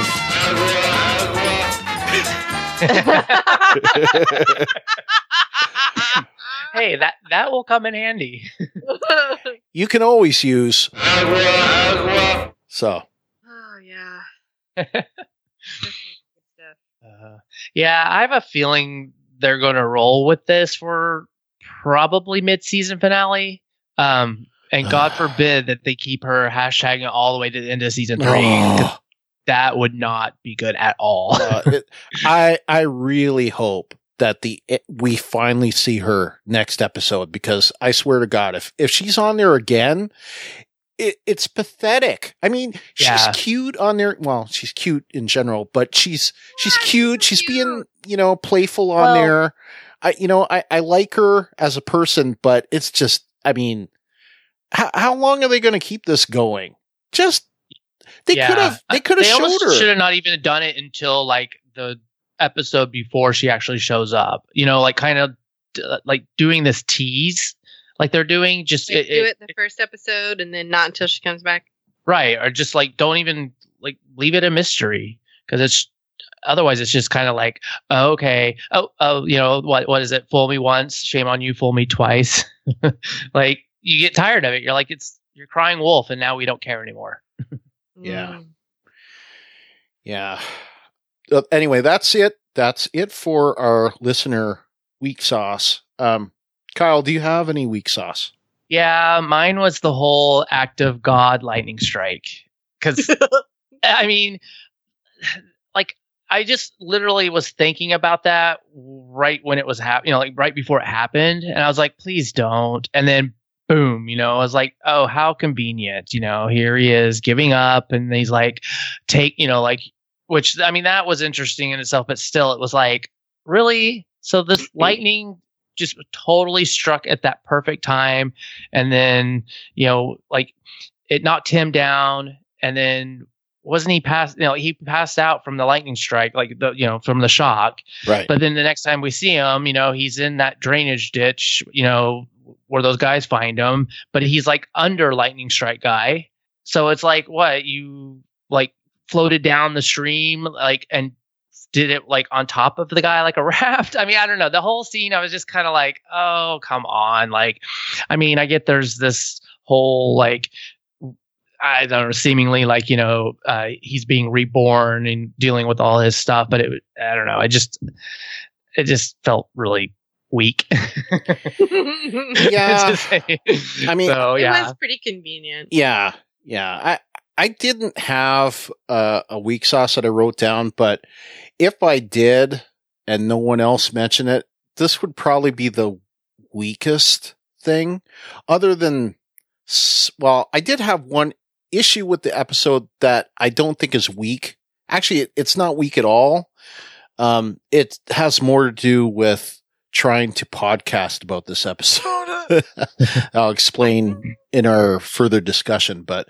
hey, that will come in handy. You can always use. So. Oh yeah. Yeah, I have a feeling they're going to roll with this for probably mid-season finale. And God forbid that they keep her hashtagging all the way to the end of season 3. That would not be good at all. I really hope that we finally see her next episode, because I swear to God, if she's on there again, it's pathetic. I mean, she's cute on there. Well, she's cute in general, but she's cute. She's being, playful on there. I like her as a person, but it's just, I mean, how long are they going to keep this going? They could have showed her. Should have not even done it until like the episode before she actually shows up. Kind of like doing this tease like they're doing. Just do it the first episode and then not until she comes back. Right. Or just like don't even like leave it a mystery, because otherwise it's just kind of like, oh, okay. Oh, what is it? Fool me once, shame on you. Fool me twice. Like you get tired of it. You're like, you're crying wolf, and now we don't care anymore. Yeah. Yeah. Anyway, that's it. That's it for our listener weak sauce. Kyle, do you have any weak sauce? Yeah, mine was the whole act of God lightning strike. Because, I mean, like, I just literally was thinking about that right when it was happening, like right before it happened. And I was like, please don't. And then boom, I was like, oh, how convenient, here he is giving up, and he's like, which, I mean, that was interesting in itself, but still it was like, really? So this lightning just totally struck at that perfect time. And then, like it knocked him down, and then wasn't he passed, he passed out from the lightning strike, like from the shock. Right. But then the next time we see him, he's in that drainage ditch, where those guys find him, but he's like under lightning strike guy. So it's like, what, you like floated down the stream, like, and did it like on top of the guy, like a raft? I mean, I don't know. The whole scene, I was just kind of like, oh, come on. Like, I mean, I get there's this whole, like, I don't know, seemingly like, he's being reborn and dealing with all his stuff, but I don't know. It just felt really weak. Yeah. I mean, so, yeah. It was pretty convenient. Yeah. Yeah. I didn't have a weak sauce that I wrote down, but if I did and no one else mentioned it, this would probably be the weakest thing, other than, well, I did have one issue with the episode that I don't think is weak. Actually, it's not weak at all. It has more to do with trying to podcast about this episode. I'll explain in our further discussion, but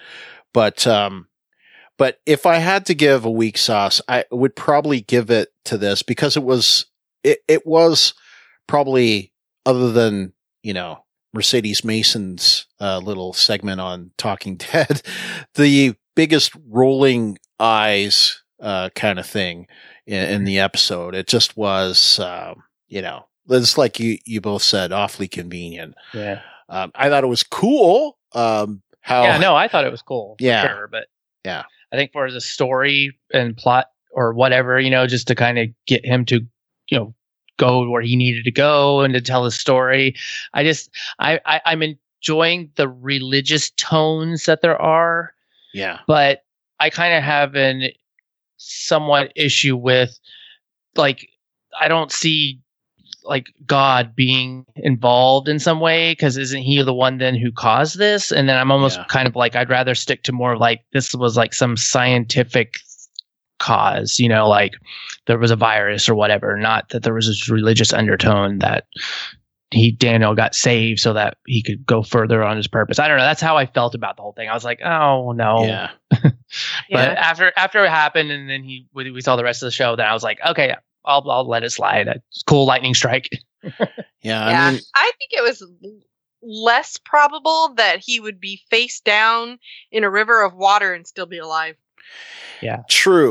if I had to give a weak sauce, I would probably give it to this, because it was probably, other than, Mercedes Mason's little segment on Talking Dead, the biggest rolling eyes kind of thing in the episode. It just was, it's like you both said, awfully convenient. Yeah. I thought it was cool. I thought it was cool. Yeah. For sure, but yeah, I think for the story and plot or whatever, just to kind of get him to, go where he needed to go and to tell his story. I'm enjoying the religious tones that there are. Yeah. But I kind of have an somewhat issue with, like, I don't see like God being involved in some way, because isn't he the one then who caused this? And then I'm almost kind of like, I'd rather stick to more like this was like some scientific cause, like there was a virus or whatever, not that there was this religious undertone that Daniel got saved so that he could go further on his purpose. I don't know. That's how I felt about the whole thing. I was like, oh no. Yeah. But after it happened, and then we saw the rest of the show, then I was like, okay, I'll let it slide. It's cool lightning strike. Yeah. I think it was less probable that he would be face down in a river of water and still be alive. Yeah. True.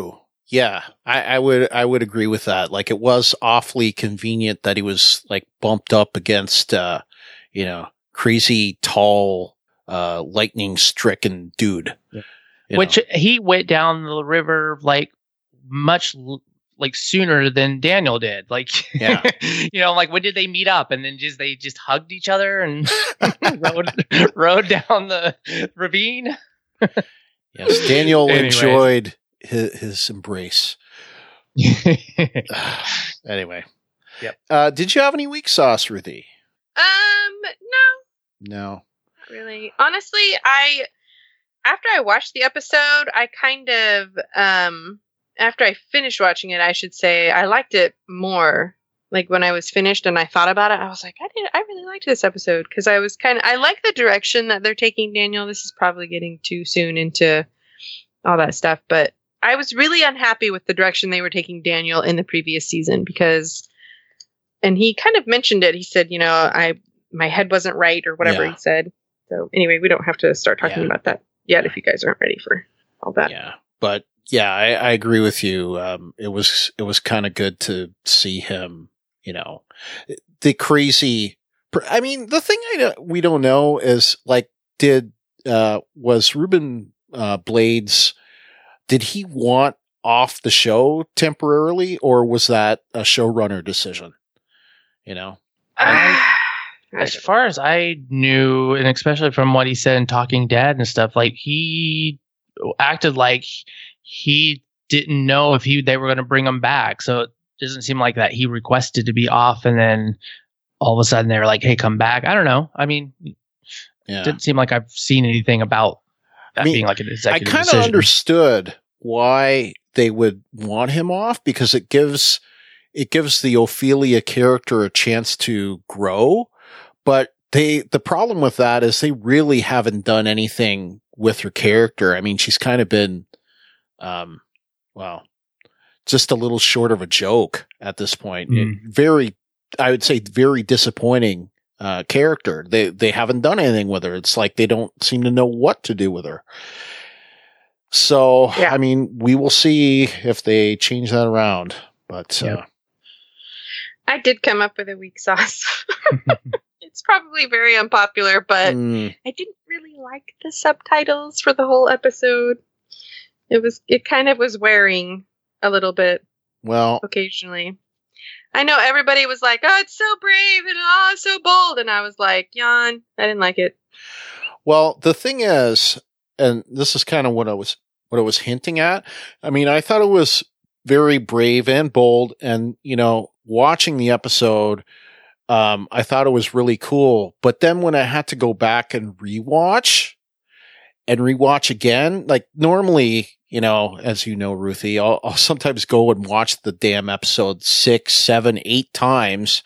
Yeah, I would agree with that. Like, it was awfully convenient that he was like bumped up against, crazy tall, lightning stricken dude. Yeah. Which he went down the river like much like sooner than Daniel did. Like, yeah. Like when did they meet up? And then they just hugged each other and rode down the ravine. Yes, Daniel enjoyed his embrace. Anyway. Yep. Did you have any weak sauce, Ruthie? No. Not really. Honestly, after I watched the episode, I kind of after I finished watching it, I should say, I liked it more. Like when I was finished and I thought about it, I was like, I really liked this episode because I like the direction that they're taking Daniel. This is probably getting too soon into all that stuff, but I was really unhappy with the direction they were taking Daniel in the previous season and he kind of mentioned it. He said, my head wasn't right or whatever he said. So anyway, we don't have to start talking about that yet if you guys aren't ready for all that. Yeah, but yeah, I agree with you. It was kind of good to see him, the crazy. I mean, the thing we don't know is like, was Ruben Blades, did he want off the show temporarily, or was that a showrunner decision? As far as I knew, and especially from what he said in Talking Dead and stuff, like he acted like he didn't know if they were going to bring him back. So it doesn't seem like that he requested to be off and then all of a sudden they were like, hey, come back. I don't know. I mean, it didn't seem like I've seen anything about that being like an executive decision. I kind of understood why they would want him off because it gives the Ophelia character a chance to grow. But the problem with that is they really haven't done anything with her character. I mean, she's kind of been, just a little short of a joke at this point. I would say very disappointing character. They haven't done anything with her. It's like they don't seem to know what to do with her. So, I mean, we will see if they change that around. But I did come up with a weak sauce. It's probably very unpopular, but I didn't really like the subtitles for the whole episode. It kind of was wearing a little bit. Well, occasionally. I know everybody was like, "Oh, it's so brave and it's so bold," and I was like, "Yawn." I didn't like it. Well, the thing is, and this is kind of what I was hinting at. I mean, I thought it was very brave and bold, and watching the episode, I thought it was really cool. But then when I had to go back and rewatch again, like normally, as Ruthie, I'll sometimes go and watch the damn episode 6, 7, 8 times,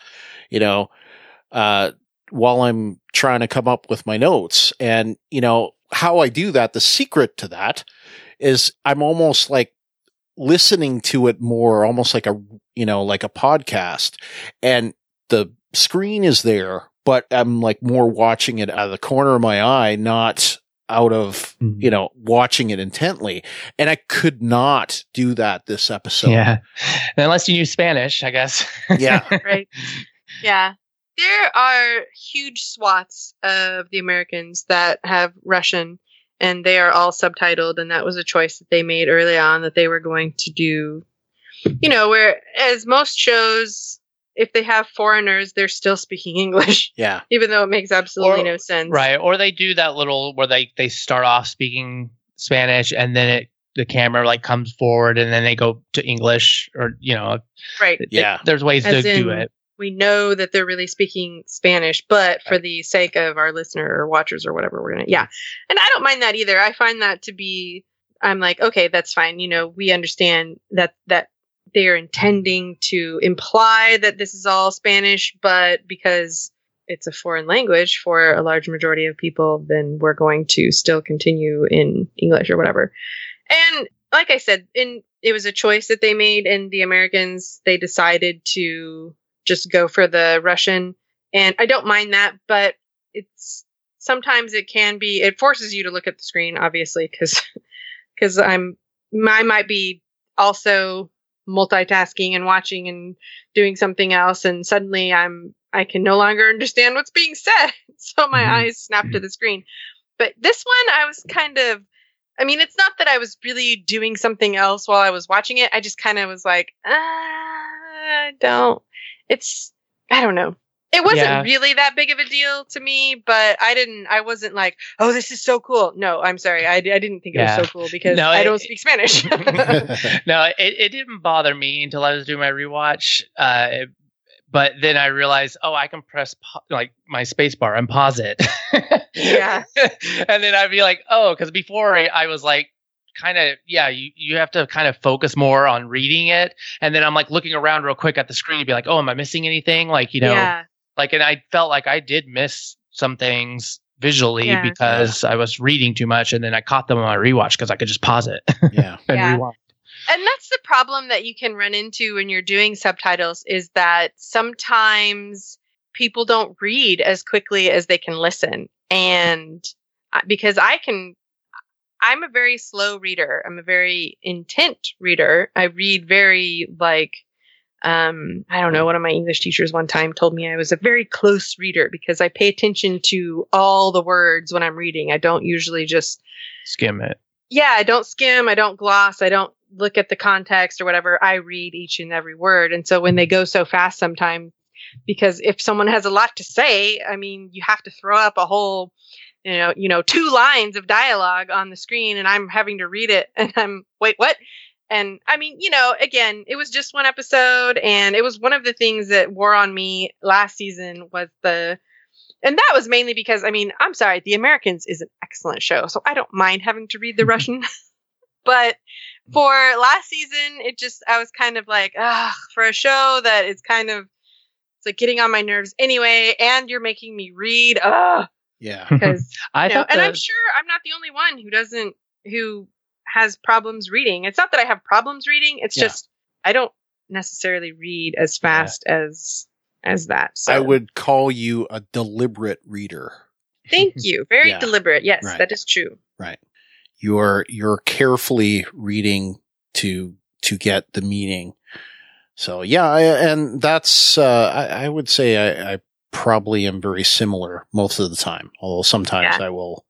while I'm trying to come up with my notes. And, how I do that, the secret to that is I'm almost like listening to it more, almost like a podcast, and the screen is there, but I'm like more watching it out of the corner of my eye, not out of, watching it intently. And I could not do that this episode. Yeah. Unless you knew Spanish, I guess. Yeah. Right. Yeah. There are huge swaths of the Americans that have Russian, and they are all subtitled. And that was a choice that they made early on, that they were going to do, whereas most shows, if they have foreigners, they're still speaking English. Yeah. Even though it makes absolutely no sense. Right. Or they do that little where they start off speaking Spanish and then the camera like comes forward and then they go to English or, right. There's ways to do it. We know that they're really speaking Spanish, but for the sake of our listener or watchers or whatever, we're going to, And I don't mind that either. I find that to be, I'm like, okay, that's fine. We understand that they're intending to imply that this is all Spanish, but because it's a foreign language for a large majority of people, then we're going to still continue in English or whatever. And like I said, it was a choice that they made, and the Americans, they decided to just go for the Russian. And I don't mind that, but sometimes it forces you to look at the screen, obviously, because I might be also multitasking and watching and doing something else, and suddenly I can no longer understand what's being said. So my eyes snap to the screen. But this one, I was kind of, I mean, it's not that I was really doing something else while I was watching it. I just kind of was like, I don't know. It wasn't really that big of a deal to me, but I wasn't like, oh, this is so cool. No, I'm sorry. I didn't think it was so cool because I don't speak Spanish. No, it didn't bother me until I was doing my rewatch. But then I realized, I can press my space bar and pause it. Yeah. And then I'd be like, because before I was like, kind of, you have to kind of focus more on reading it. And then I'm like looking around real quick at the screen and be like, am I missing anything? And I felt like I did miss some things visually because I was reading too much. And then I caught them on my rewatch because I could just pause it and rewind. And that's the problem that you can run into when you're doing subtitles is that sometimes people don't read as quickly as they can listen. And because I'm a very slow reader. I'm a very intent reader. I read very I don't know, one of my English teachers one time told me I was a very close reader because I pay attention to all the words when I'm reading. I don't usually just skim it. Yeah, I don't skim. I don't gloss. I don't look at the context or whatever. I read each and every word. And so when they go so fast sometimes, because if someone has a lot to say, I mean, you have to throw up a whole, 2 lines of dialogue on the screen and I'm having to read it and I'm, wait, what? And I mean, again, it was just one episode and it was one of the things that wore on me last season and that was mainly because, I mean, I'm sorry, The Americans is an excellent show, so I don't mind having to read the Russian. But for last season, I was kind of like, for a show that is kind of, it's like getting on my nerves anyway, and you're making me read, Yeah. Because, and I'm sure I'm not the only one who has problems reading. It's not that I have problems reading, it's just, I don't necessarily read as fast as that. So. I would call you a deliberate reader. Thank you. Very deliberate. Yes, that is true. Right. You're carefully reading to get the meaning. So and that's I would say I probably am very similar most of the time. Although sometimes I will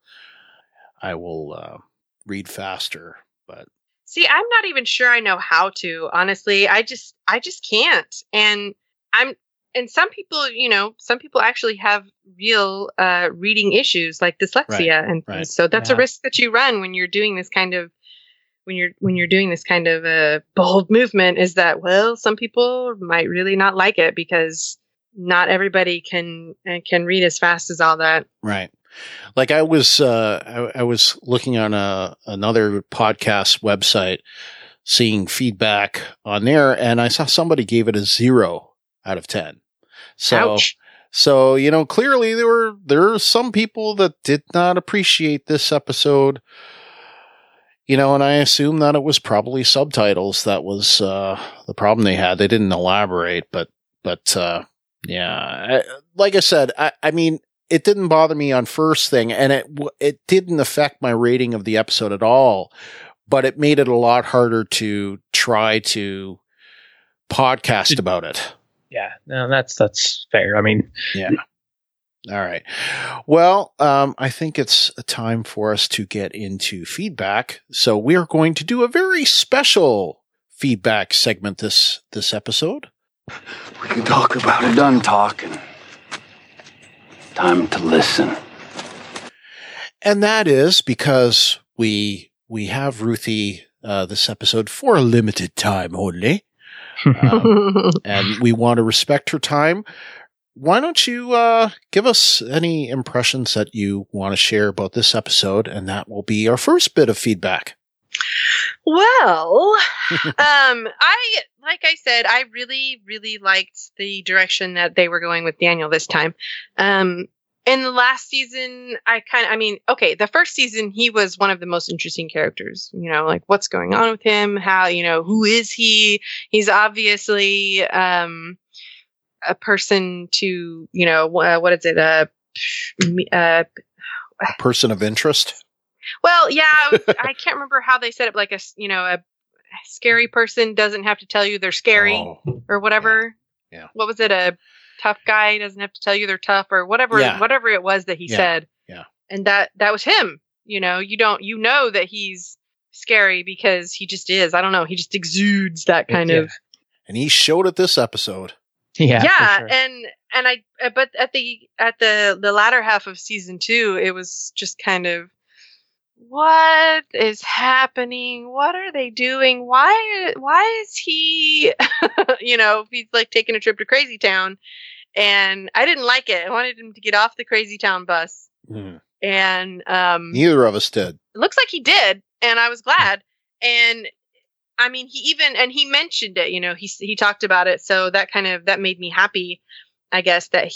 read faster, but see, I'm not even sure I know how to, honestly. I just can't. And some people, actually have real reading issues like dyslexia and things. So that's a risk that you run when you're doing this kind of when you're doing this kind of bold movement is that, well, some people might really not like it because not everybody can read as fast as all that. Right. Like I was looking on another podcast website, seeing feedback on there, and I saw somebody gave it a 0 out of 10. So, ouch. So, clearly there are some people that did not appreciate this episode, and I assume that it was probably subtitles. That was, the problem they had. They didn't elaborate, but like I said, I mean, it didn't bother me on first thing, and it didn't affect my rating of the episode at all, but it made it a lot harder to try to podcast about it. Yeah, no, that's fair. I mean, yeah. All right. Well, I think it's a time for us to get into feedback. So we're going to do a very special feedback segment this episode. We can talk about it. Done talking. Time to listen. And that is because we have Ruthie this episode for a limited time only. And we want to respect her time. Why don't you give us any impressions that you want to share about this episode, and that will be our first bit of feedback. Well, like I said, I really, really liked the direction that they were going with Daniel this time. In the last season, the first season, he was one of the most interesting characters, like what's going on with him, how, who is he? He's obviously, a person to, what is it? A person of interest. Well, yeah, I can't remember how they said it, like scary person doesn't have to tell you they're scary or whatever. Yeah. What was it? A tough guy doesn't have to tell you they're tough or whatever. Yeah. Whatever it was that he said. Yeah. And that was him. You know that he's scary because he just is. I don't know. He just exudes that kind of. And he showed it this episode. Yeah. Sure. But at the latter half of season 2, it was just kind of, what is happening? What are they doing? Why is he, he's like taking a trip to Crazy Town, and I didn't like it. I wanted him to get off the Crazy Town bus. Mm. And neither of us did. It looks like he did, and I was glad. And I mean, he mentioned it. He talked about it, so that made me happy. I guess that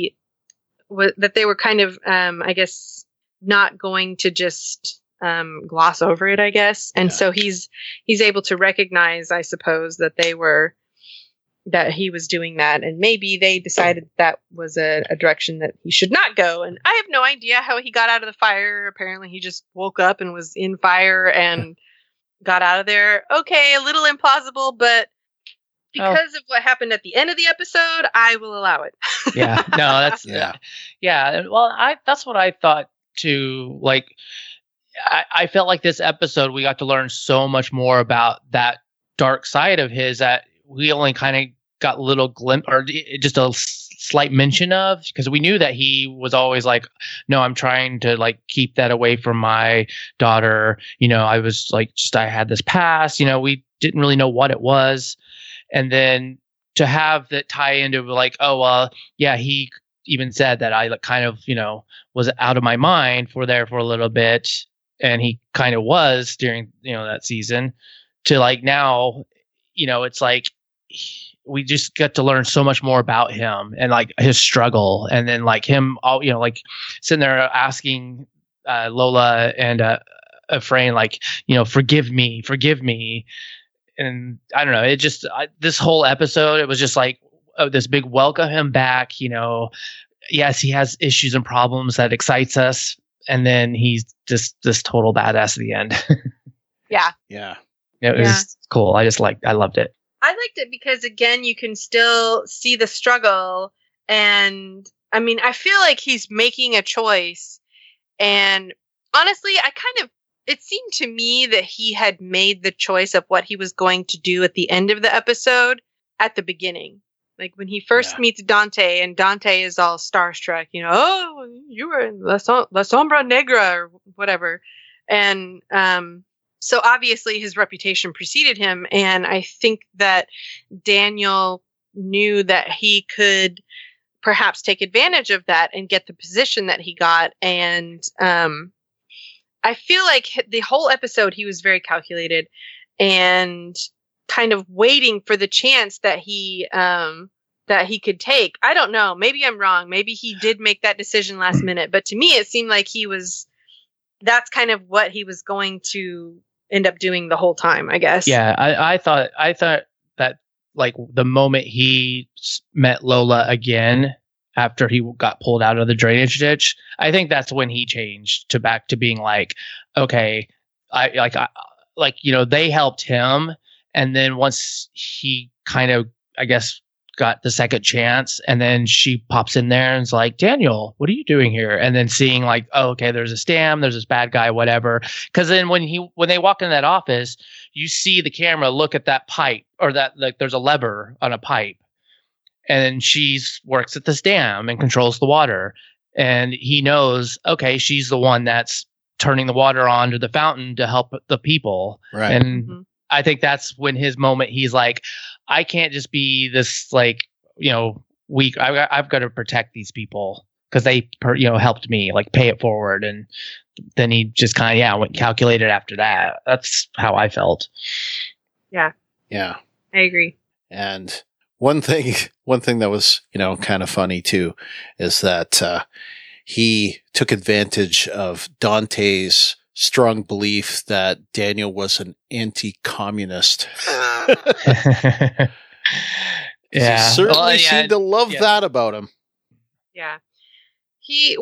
that they were kind of I guess not going to just gloss over it. I guess, and so he's able to recognize, I suppose, that he was doing that, and maybe they decided that was a direction that he should not go. And I have no idea how he got out of the fire. Apparently he just woke up and was in fire and got out of there. Okay, a little implausible, but because of what happened at the end of the episode, I will allow it. Yeah, no, that's yeah. Well, that's what I thought too. Like, I felt like this episode we got to learn so much more about that dark side of his that we only kind of got a little glimpse or just a slight mention of, because we knew that he was always like, no, I'm trying to like keep that away from my daughter. I was like, I had this past, we didn't really know what it was. And then to have that tie into like, oh, well, yeah, he even said that I kind of, was out of my mind for a little bit. And he kind of was during, that season, to like now, it's like, we just get to learn so much more about him and like his struggle, and then like him, all like sitting there asking Lola and Efrain, like, forgive me, and I don't know. It just this whole episode, it was just like this big welcome him back. Yes, he has issues and problems that excites us, and then he's just this total badass at the end. Yeah. It was cool. I loved it. I liked it because, again, you can still see the struggle. And I mean, I feel like he's making a choice. And honestly, it seemed to me that he had made the choice of what he was going to do at the end of the episode at the beginning. Like when he first meets Dante, and Dante is all starstruck, oh, you were in La Sombra Negra or whatever. And, so obviously his reputation preceded him, and I think that Daniel knew that he could perhaps take advantage of that and get the position that he got. And I feel like the whole episode he was very calculated and kind of waiting for the chance that he could take. I don't know. Maybe I'm wrong. Maybe he did make that decision last minute. But to me, it seemed like that's kind of what he was going to end up doing the whole time, I guess. Yeah, I thought that like the moment he met Lola again after he got pulled out of the drainage ditch, I think that's when he changed back to being like, okay, they helped him, and then once he kind of, I guess, got the second chance, and then she pops in there and is like, Daniel, what are you doing here? And then seeing like, oh, okay, there's a stam, there's this bad guy, whatever. Because then when they walk in that office, you see the camera look at that pipe, or that like there's a lever on a pipe, and then she works at this dam and controls the water, and he knows, okay, she's the one that's turning the water on to the fountain to help the people, right? And I think that's when his moment, he's like, I can't just be this like, weak. I've got to protect these people because they, helped me, like pay it forward. And then he just kind of, went calculated after that. That's how I felt. Yeah. Yeah. I agree. And one thing that was, kind of funny too, is that, he took advantage of Dante's strong belief that Daniel was an anti-communist. He certainly seemed to love that about him. Yeah. He's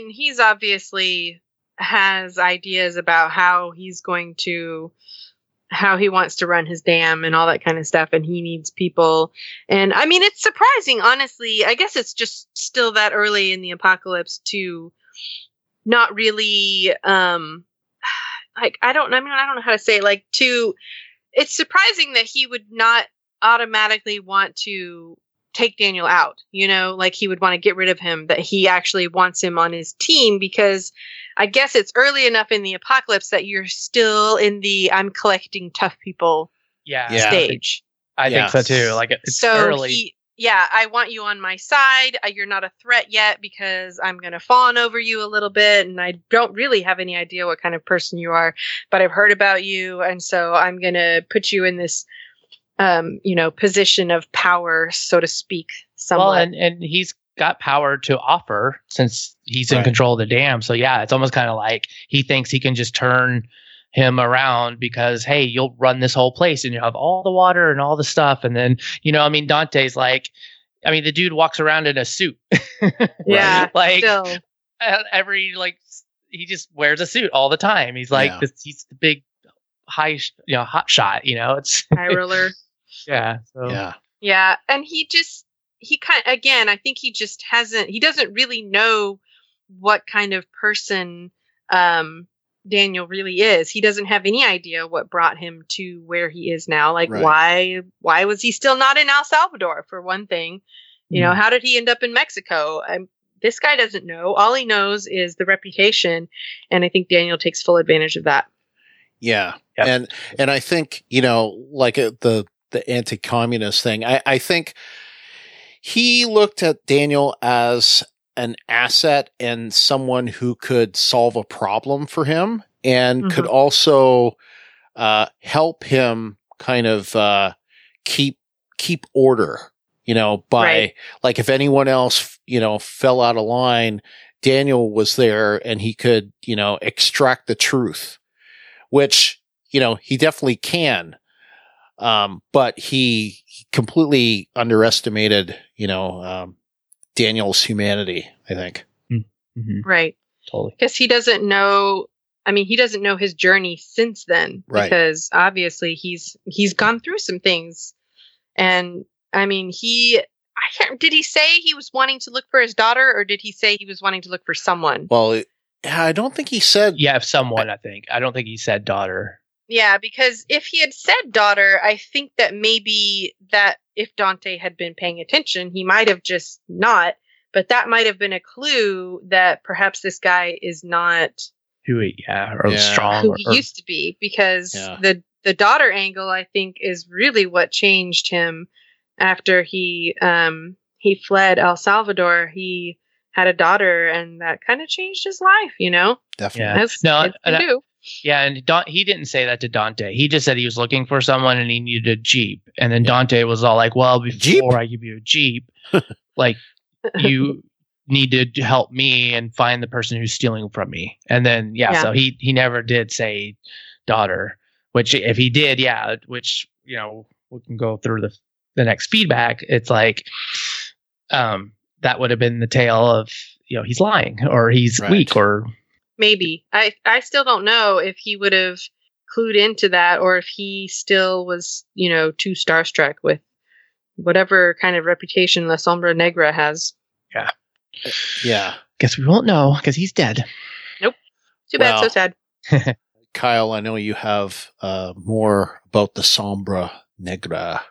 obviously has ideas about how he's going to how he wants to run his dam and all that kind of stuff, and he needs people. And I mean, it's surprising, honestly. I guess it's just still that early in the apocalypse to not really like I don't know how to say, like, to it's surprising that he would not automatically want to take Daniel out, you know, like he would want to get rid of him, that he actually wants him on his team, because I guess it's early enough in the apocalypse that you're still in the I'm collecting tough people stage. I think so too. Like it's so early. I want you on my side. You're not a threat yet because I'm going to fawn over you a little bit. And I don't really have any idea what kind of person you are, but I've heard about you. And so I'm going to put you in this, position of power, so to speak. Somewhat. Well, and he's got power to offer since he's in control of the dam. So yeah, it's almost kind of like he thinks he can just turn him around because, hey, you'll run this whole place and you have all the water and all the stuff. And then, Dante's like, the dude walks around in a suit. Yeah. Like he just wears a suit all the time. He's like, he's the big hot shot, it's high roller. Yeah. So. Yeah. And I think he doesn't really know what kind of person, Daniel really is. He doesn't have any idea what brought him to where he is now. Like, why was he still not in El Salvador, for one thing? How did he end up in Mexico? This guy doesn't know. All he knows is the reputation. And I think Daniel takes full advantage of that. Yeah. Yep. And I think, like the anti-communist thing, I think he looked at Daniel as an asset and someone who could solve a problem for him and could also help him kind of keep order, by like if anyone else, fell out of line, Daniel was there and he could, extract the truth, which, he definitely can. But he completely underestimated, Daniel's humanity, I think. Mm-hmm. Right. Totally. Because he doesn't know his journey since then. Right. Because obviously he's gone through some things. And did he say he was wanting to look for his daughter, or did he say he was wanting to look for someone? Well, I don't think he said. Yeah, someone, I think. I don't think he said daughter. Yeah, because if he had said daughter, I think that maybe that if Dante had been paying attention, he might have just not. But that might have been a clue that perhaps this guy is not strong. Who he used to be, because the daughter angle, I think, is really what changed him after he fled El Salvador. He had a daughter, and that kind of changed his life, Definitely. And he didn't say that to Dante. He just said he was looking for someone and he needed a Jeep. And then Dante was all like, well, before I give you a Jeep, like, you need to help me and find the person who's stealing from me. And then, so he never did say daughter, which if he did, which, we can go through the next feedback. It's like, that would have been the tale of, he's lying or he's weak or. Maybe. I still don't know if he would have clued into that, or if he still was, too starstruck with whatever kind of reputation La Sombra Negra has. Yeah. Yeah. Guess we won't know because he's dead. Nope. Too bad. So sad. Kyle, I know you have more about the Sombra Negra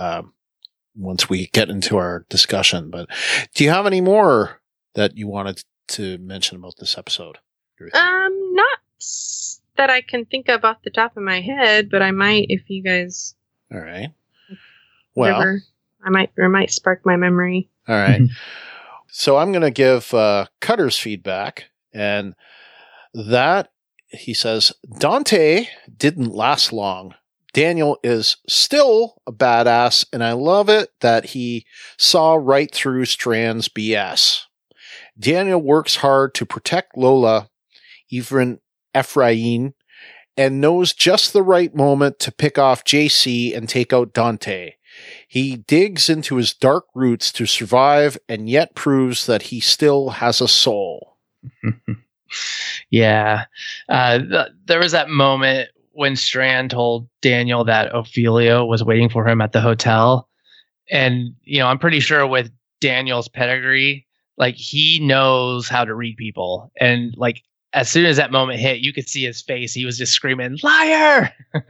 once we get into our discussion, but do you have any more that you wanted to mention about this episode? Not that I can think of off the top of my head, but I might if you guys. All right. Well, I might spark my memory. All right. So I'm going to give Cutter's feedback, and that he says Dante didn't last long. Daniel is still a badass, and I love it that he saw right through Strand's BS. Daniel works hard to protect Lola, even Ephraim, and knows just the right moment to pick off JC and take out Dante. He digs into his dark roots to survive and yet proves that he still has a soul. Yeah. There was that moment when Strand told Daniel that Ophelia was waiting for him at the hotel. And, I'm pretty sure with Daniel's pedigree, like he knows how to read people. And like, as soon as that moment hit, you could see his face. He was just screaming, "Liar!"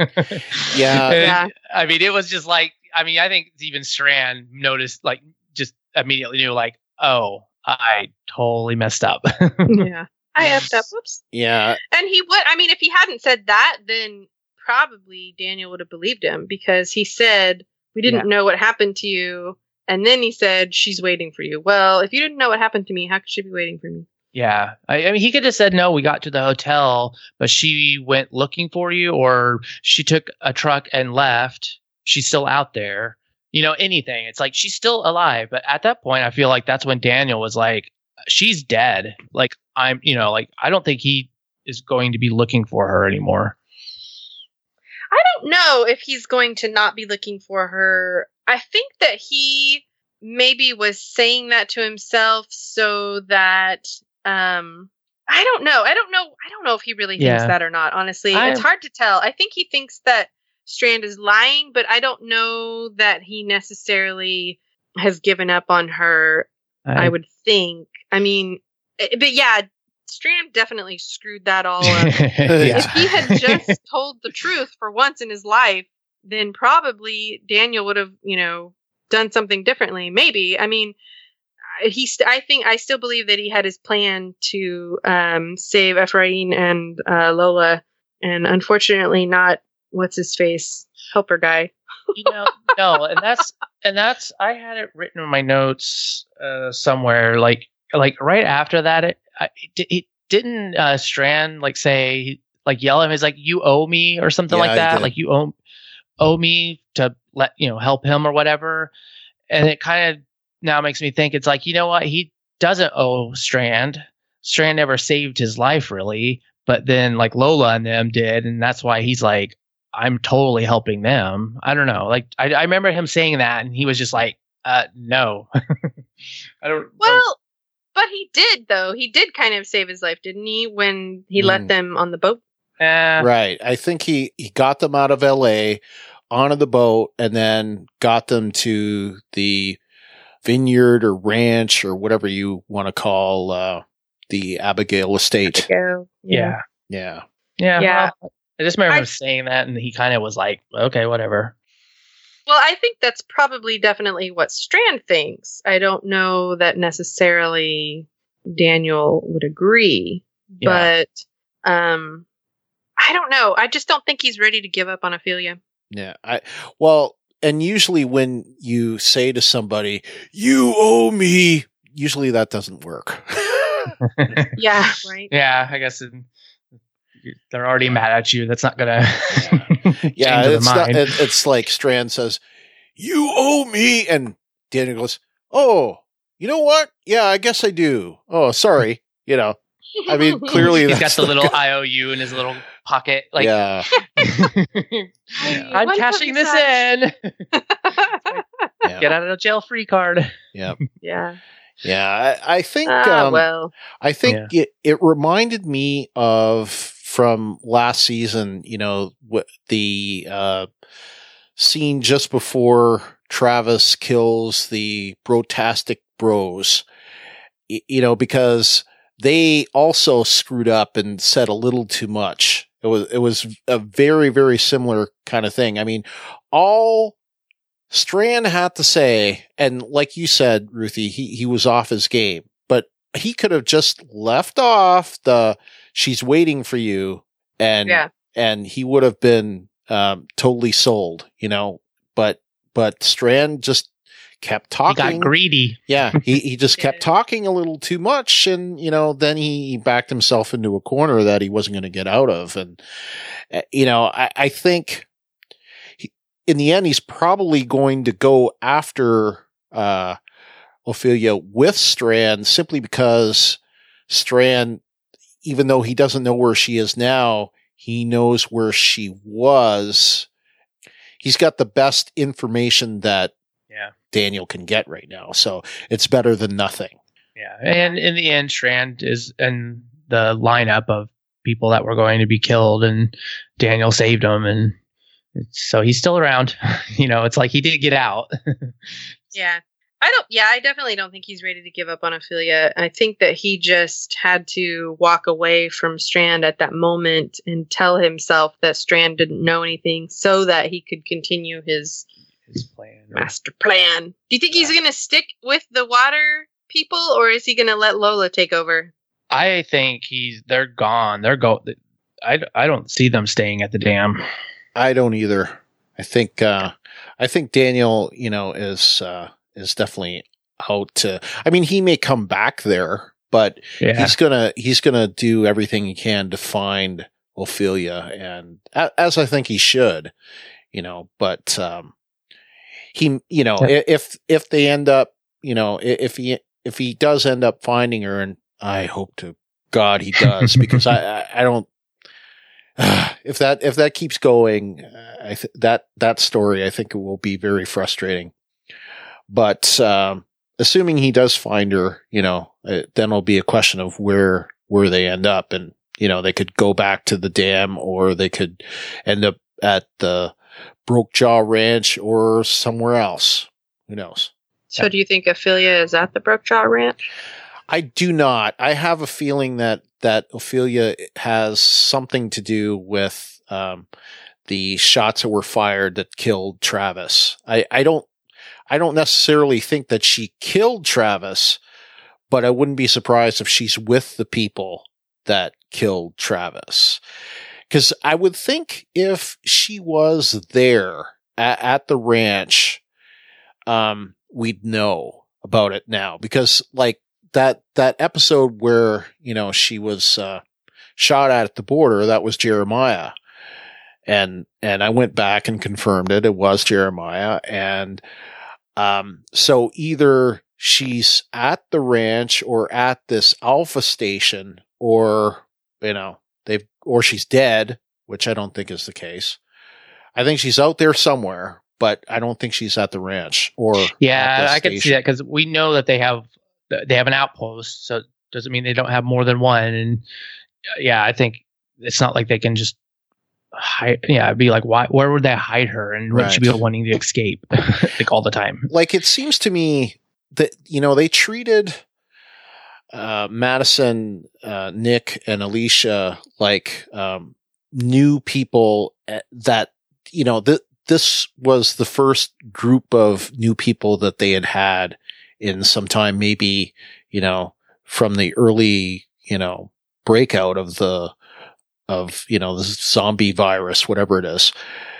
Yeah. I mean, it was just like, I think even Strand noticed, like, just immediately knew, like, oh, I totally messed up. Yeah. I effed up. Whoops. Yeah. And he would, if he hadn't said that, then probably Daniel would have believed him, because he said, "We didn't know what happened to you." And then he said, "She's waiting for you." Well, if you didn't know what happened to me, how could she be waiting for me? Yeah. I mean, he could have said, "No, we got to the hotel, but she went looking for you," or "She took a truck and left. She's still out there." Anything. It's like, she's still alive. But at that point, I feel like that's when Daniel was like, she's dead. Like, I don't think he is going to be looking for her anymore. I don't know if he's going to not be looking for her. I think that he maybe was saying that to himself so that, I don't know. I don't know if he really thinks that or not, honestly. It's hard to tell. I think he thinks that Strand is lying, but I don't know that he necessarily has given up on her, I would think. But yeah, Strand definitely screwed that all up. If he had just told the truth for once in his life, then probably Daniel would have, done something differently. Maybe. I still believe that he had his plan to save Ephraim and Lola, and unfortunately not what's his face helper guy. No, and that's I had it written in my notes somewhere, like right after that. It didn't Strand say, like, yell at him, he's like, "You owe me," or something like that. Like, you owe me to help him or whatever. And it kind of now makes me think, it's like, you know what? He doesn't owe Strand. Strand never saved his life, really. But then, like, Lola and them did. And that's why he's like, I'm totally helping them. I don't know. Like, I remember him saying that, and he was just like, no. I don't. Well, but he did, though. He did kind of save his life, didn't he? When he let them on the boat. Right. I think he got them out of LA onto the boat, and then got them to the vineyard or ranch or whatever you want to call the Abigail estate. Abigail. Yeah. Well, I just remember him saying that, and he kind of was like, okay, whatever. Well, I think that's probably definitely what Strand thinks. I don't know that necessarily Daniel would agree, but I don't know. I just don't think he's ready to give up on Ophelia. Yeah. And usually when you say to somebody, "You owe me," usually that doesn't work. Yeah, right. Yeah, I guess they're already mad at you. That's not gonna. Yeah, it's like Strand says, "You owe me," and Daniel goes, "Oh, you know what? Yeah, I guess I do. Oh, sorry." Clearly he's got the little IOU in his little pocket. Like, yeah. I'm cashing this in. Get out of jail free card. Yeah. Yeah. Yeah. I think, it reminded me of, from last season, the scene just before Travis kills the Brotastic Bros, because they also screwed up and said a little too much. It was a very, very similar kind of thing. All Strand had to say, and like you said, Ruthie, he was off his game, but he could have just left off the "she's waiting for you," and he would have been totally sold, but Strand just kept talking. He got greedy. Yeah. He just kept talking a little too much. And, then he backed himself into a corner that he wasn't going to get out of. And, I think in the end, he's probably going to go after, Ophelia with Strand, simply because Strand, even though he doesn't know where she is now, he knows where she was. He's got the best information that Daniel can get right now. So it's better than nothing. Yeah. And in the end, Strand is in the lineup of people that were going to be killed, and Daniel saved them, and so he's still around. It's like he did get out. Yeah. I definitely don't think he's ready to give up on Ophelia. I think that he just had to walk away from Strand at that moment and tell himself that Strand didn't know anything so that he could continue his plan, master plan. Do you think he's going to stick with the water people, or is he going to let Lola take over? I think they're gone. I don't see them staying at the dam. I don't either. I think Daniel, is definitely out to, I mean, he may come back there, but he's gonna do everything he can to find Ophelia, and as I think he should, but, he, if they end up, if he does end up finding her, and I hope to God he does, because I don't, if that keeps going, that story, I think it will be very frustrating. But assuming he does find her, then it'll be a question of where they end up, and they could go back to the dam, or they could end up at the Brokejaw Ranch or somewhere else. Who knows? So, do you think Ophelia is at the Brokejaw Ranch? I do not. I have a feeling that Ophelia has something to do with the shots that were fired that killed Travis. I don't necessarily think that she killed Travis, but I wouldn't be surprised if she's with the people that killed Travis. Because I would think if she was there at the ranch, we'd know about it now. Because like that episode where, she was shot at the border, that was Jeremiah. And I went back and confirmed it. It was Jeremiah. And so either she's at the ranch or at this Alpha station, or, or she's dead, which I don't think is the case. I think she's out there somewhere, but I don't think she's at the ranch or. Yeah, I can see that, because we know that they have an outpost, so it doesn't mean they don't have more than one. And I think it's not like they can just hide. Yeah, it'd be like, where would they hide her, and would she be wanting to escape like all the time? Like, it seems to me that they treated Madison, Nick, and Alicia like new people that this was the first group of new people that they had in some time, maybe from the early breakout of the zombie virus, whatever it is.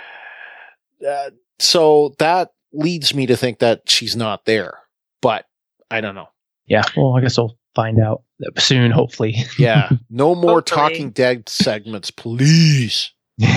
So that leads me to think that she's not there, but I don't know. Yeah. Well, I guess we'll find out soon, hopefully. Yeah. No more Talking Dead segments, please.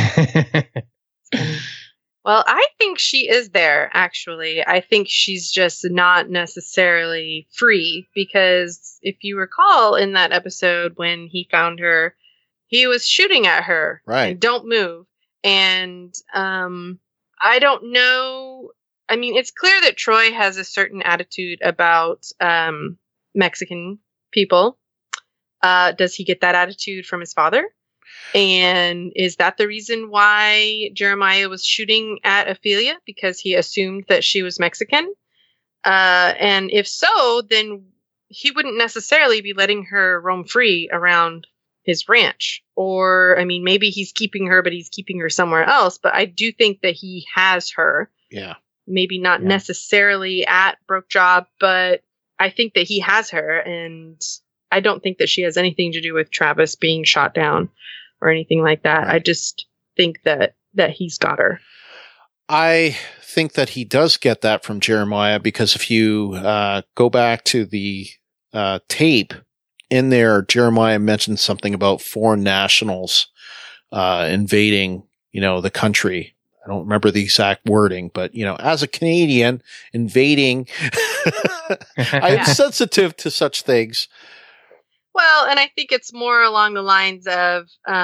Well, I think she is there, actually. I think she's just not necessarily free, because if you recall in that episode when he found her, he was shooting at her. Right. And don't move. And I don't know. I mean, it's clear that Troy has a certain attitude about Mexican people. Does he get that attitude from his father? And is that the reason why Jeremiah was shooting at Ophelia? Because he assumed that she was Mexican? And if so, then he wouldn't necessarily be letting her roam free around his ranch. Or, I mean, maybe he's keeping her, but he's keeping her somewhere else. But I do think that he has her. Yeah. Maybe not necessarily at Brokejaw, but I think that he has her. And I don't think that she has anything to do with Travis being shot down or anything like that. Right. I just think that he's got her. I think that he does get that from Jeremiah, because if you go back to the tape in there, Jeremiah mentioned something about foreign nationals invading, the country. I don't remember the exact wording, but, as a Canadian invading, I'm sensitive to such things. Well, and I think it's more along the lines of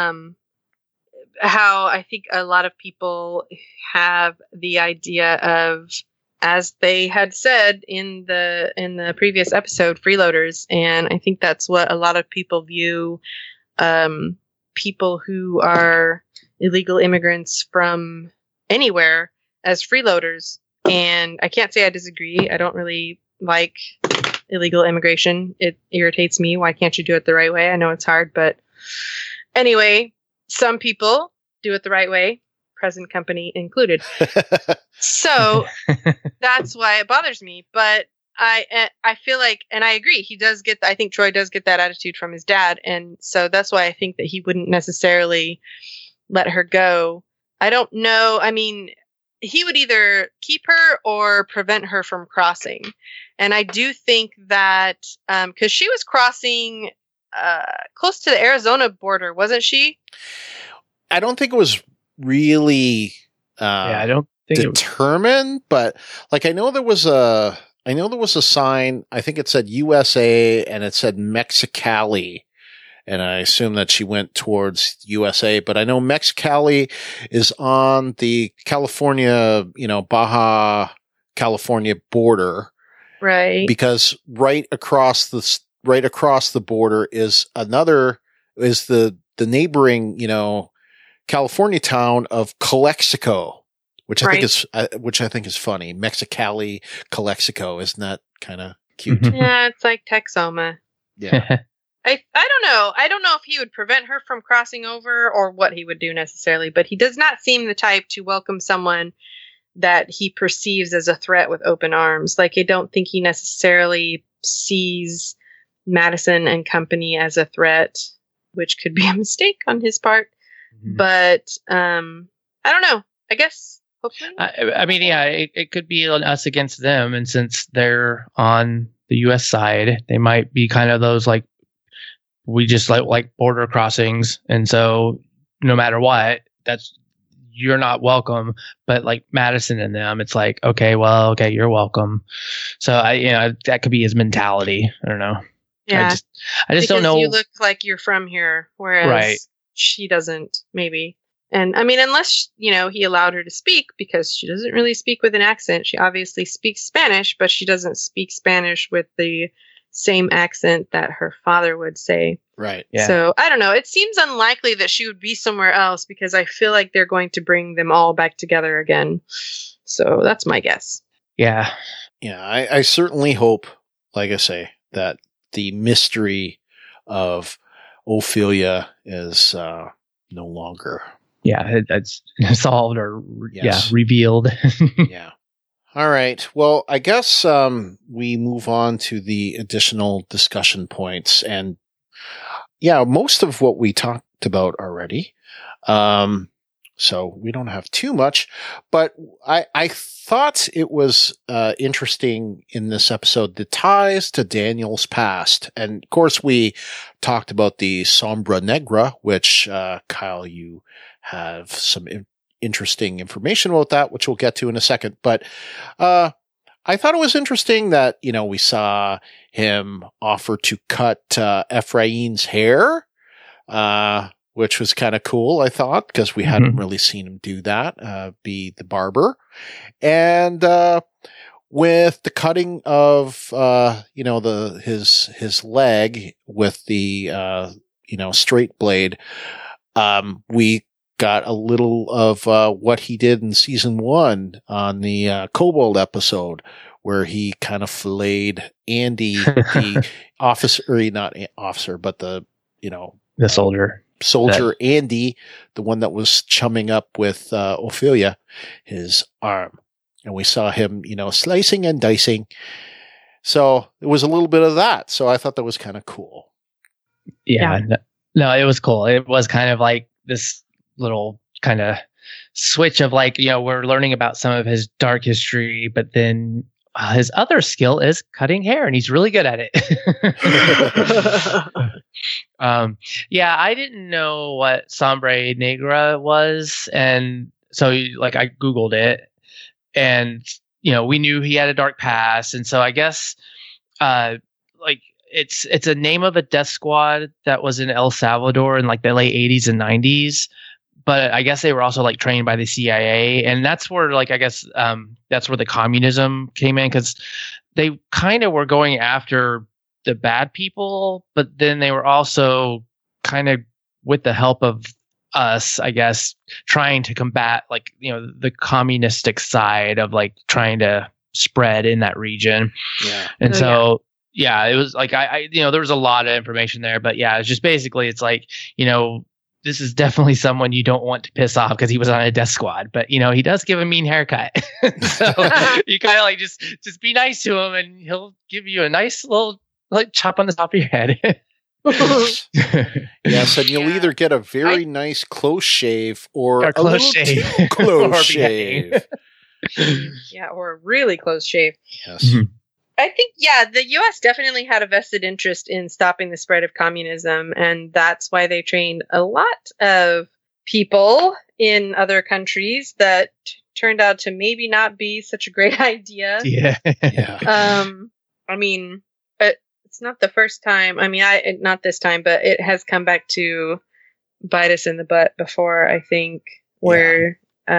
how I think a lot of people have the idea of, as they had said in the previous episode, freeloaders, and I think that's what a lot of people view people who are illegal immigrants from anywhere as freeloaders. And I can't say I disagree. I don't really like illegal immigration. It irritates me. Why can't you do it the right way? I know it's hard, but anyway, some people do it the right way, present company included. So that's why it bothers me. But I feel like, and I agree, he does get, I think Troy does get that attitude from his dad. And so that's why I think that he wouldn't necessarily let her go. I don't know. I mean, he would either keep her or prevent her from crossing. And I do think that, because she was crossing close to the Arizona border, wasn't she? I don't think it was really I don't think determined, but like I know there was a sign, I think it said USA and it said Mexicali. And I assume that she went towards USA, but I know Mexicali is on the California, Baja California border. Right. Because right across the border is the neighboring, California town of Calexico, which I think is funny. Mexicali, Calexico. Isn't that kind of cute? Yeah, it's like Texoma. Yeah. I don't know. I don't know if he would prevent her from crossing over or what he would do necessarily, but he does not seem the type to welcome someone that he perceives as a threat with open arms. Like, I don't think he necessarily sees Madison and company as a threat, which could be a mistake on his part. Mm-hmm. But I don't know. I guess, hopefully. I mean, yeah, it could be us against them. And since they're on the U.S. side, they might be kind of those like, we just like border crossings. And so no matter what, you're not welcome. But like Madison and them, it's like, okay, you're welcome. So that could be his mentality. I don't know. Yeah. I just don't know. You look like you're from here, whereas she doesn't, maybe. And I mean, unless, he allowed her to speak, because she doesn't really speak with an accent. She obviously speaks Spanish, but she doesn't speak Spanish with the same accent that her father would say. Right. Yeah. So I don't know. It seems unlikely that she would be somewhere else, because I feel like they're going to bring them all back together again. So that's my guess. Yeah. Yeah. I certainly hope, like I say, that the mystery of Ophelia is no longer. Yeah. That's solved or revealed. Yeah. All right. Well, I guess we move on to the additional discussion points. And yeah, most of what we talked about already. So we don't have too much. But I thought it was interesting in this episode, the ties to Daniel's past. And of course, we talked about the Sombra Negra, which, Kyle, you have some interesting information about that, which we'll get to in a second. But I thought it was interesting that, we saw him offer to cut Ephraim's hair, which was kind of cool, I thought, because we hadn't really seen him do that, be the barber. And with the cutting of, his leg with the, straight blade, we got a little of what he did in season 1 on the Kobold episode, where he kind of filleted Andy, the officer, or not officer, but the soldier Andy, the one that was chumming up with Ophelia, his arm. And we saw him, slicing and dicing. So it was a little bit of that. So I thought that was kind of cool. Yeah. No, it was cool. It was kind of like this little kind of switch of like, we're learning about some of his dark history, but then his other skill is cutting hair, and he's really good at it. Yeah, I didn't know what Sombra Negra was, and so like I Googled it, and we knew he had a dark past, and so I guess like it's a name of a death squad that was in El Salvador in like the late 80s and 90s. But I guess they were also like trained by the CIA, and that's where like I guess that's where the communism came in, because they kind of were going after the bad people, but then they were also kind of with the help of us, I guess, trying to combat like, the communistic side of like trying to spread in that region. Yeah. And it was like, I there was a lot of information there, but yeah, it's just basically, it's like, this is definitely someone you don't want to piss off because he was on a death squad, but he does give a mean haircut. So you kind of like just be nice to him and he'll give you a nice little like chop on the top of your head. Yes, and you'll either get a very nice close shave or a close little shave. too close shave. Yeah, or a really close shave. Yes. Mm-hmm. I think, the U.S. definitely had a vested interest in stopping the spread of communism, and that's why they trained a lot of people in other countries that turned out to maybe not be such a great idea. Yeah. I mean, it's not the first time. I mean, not this time, but it has come back to bite us in the butt before, I think, where,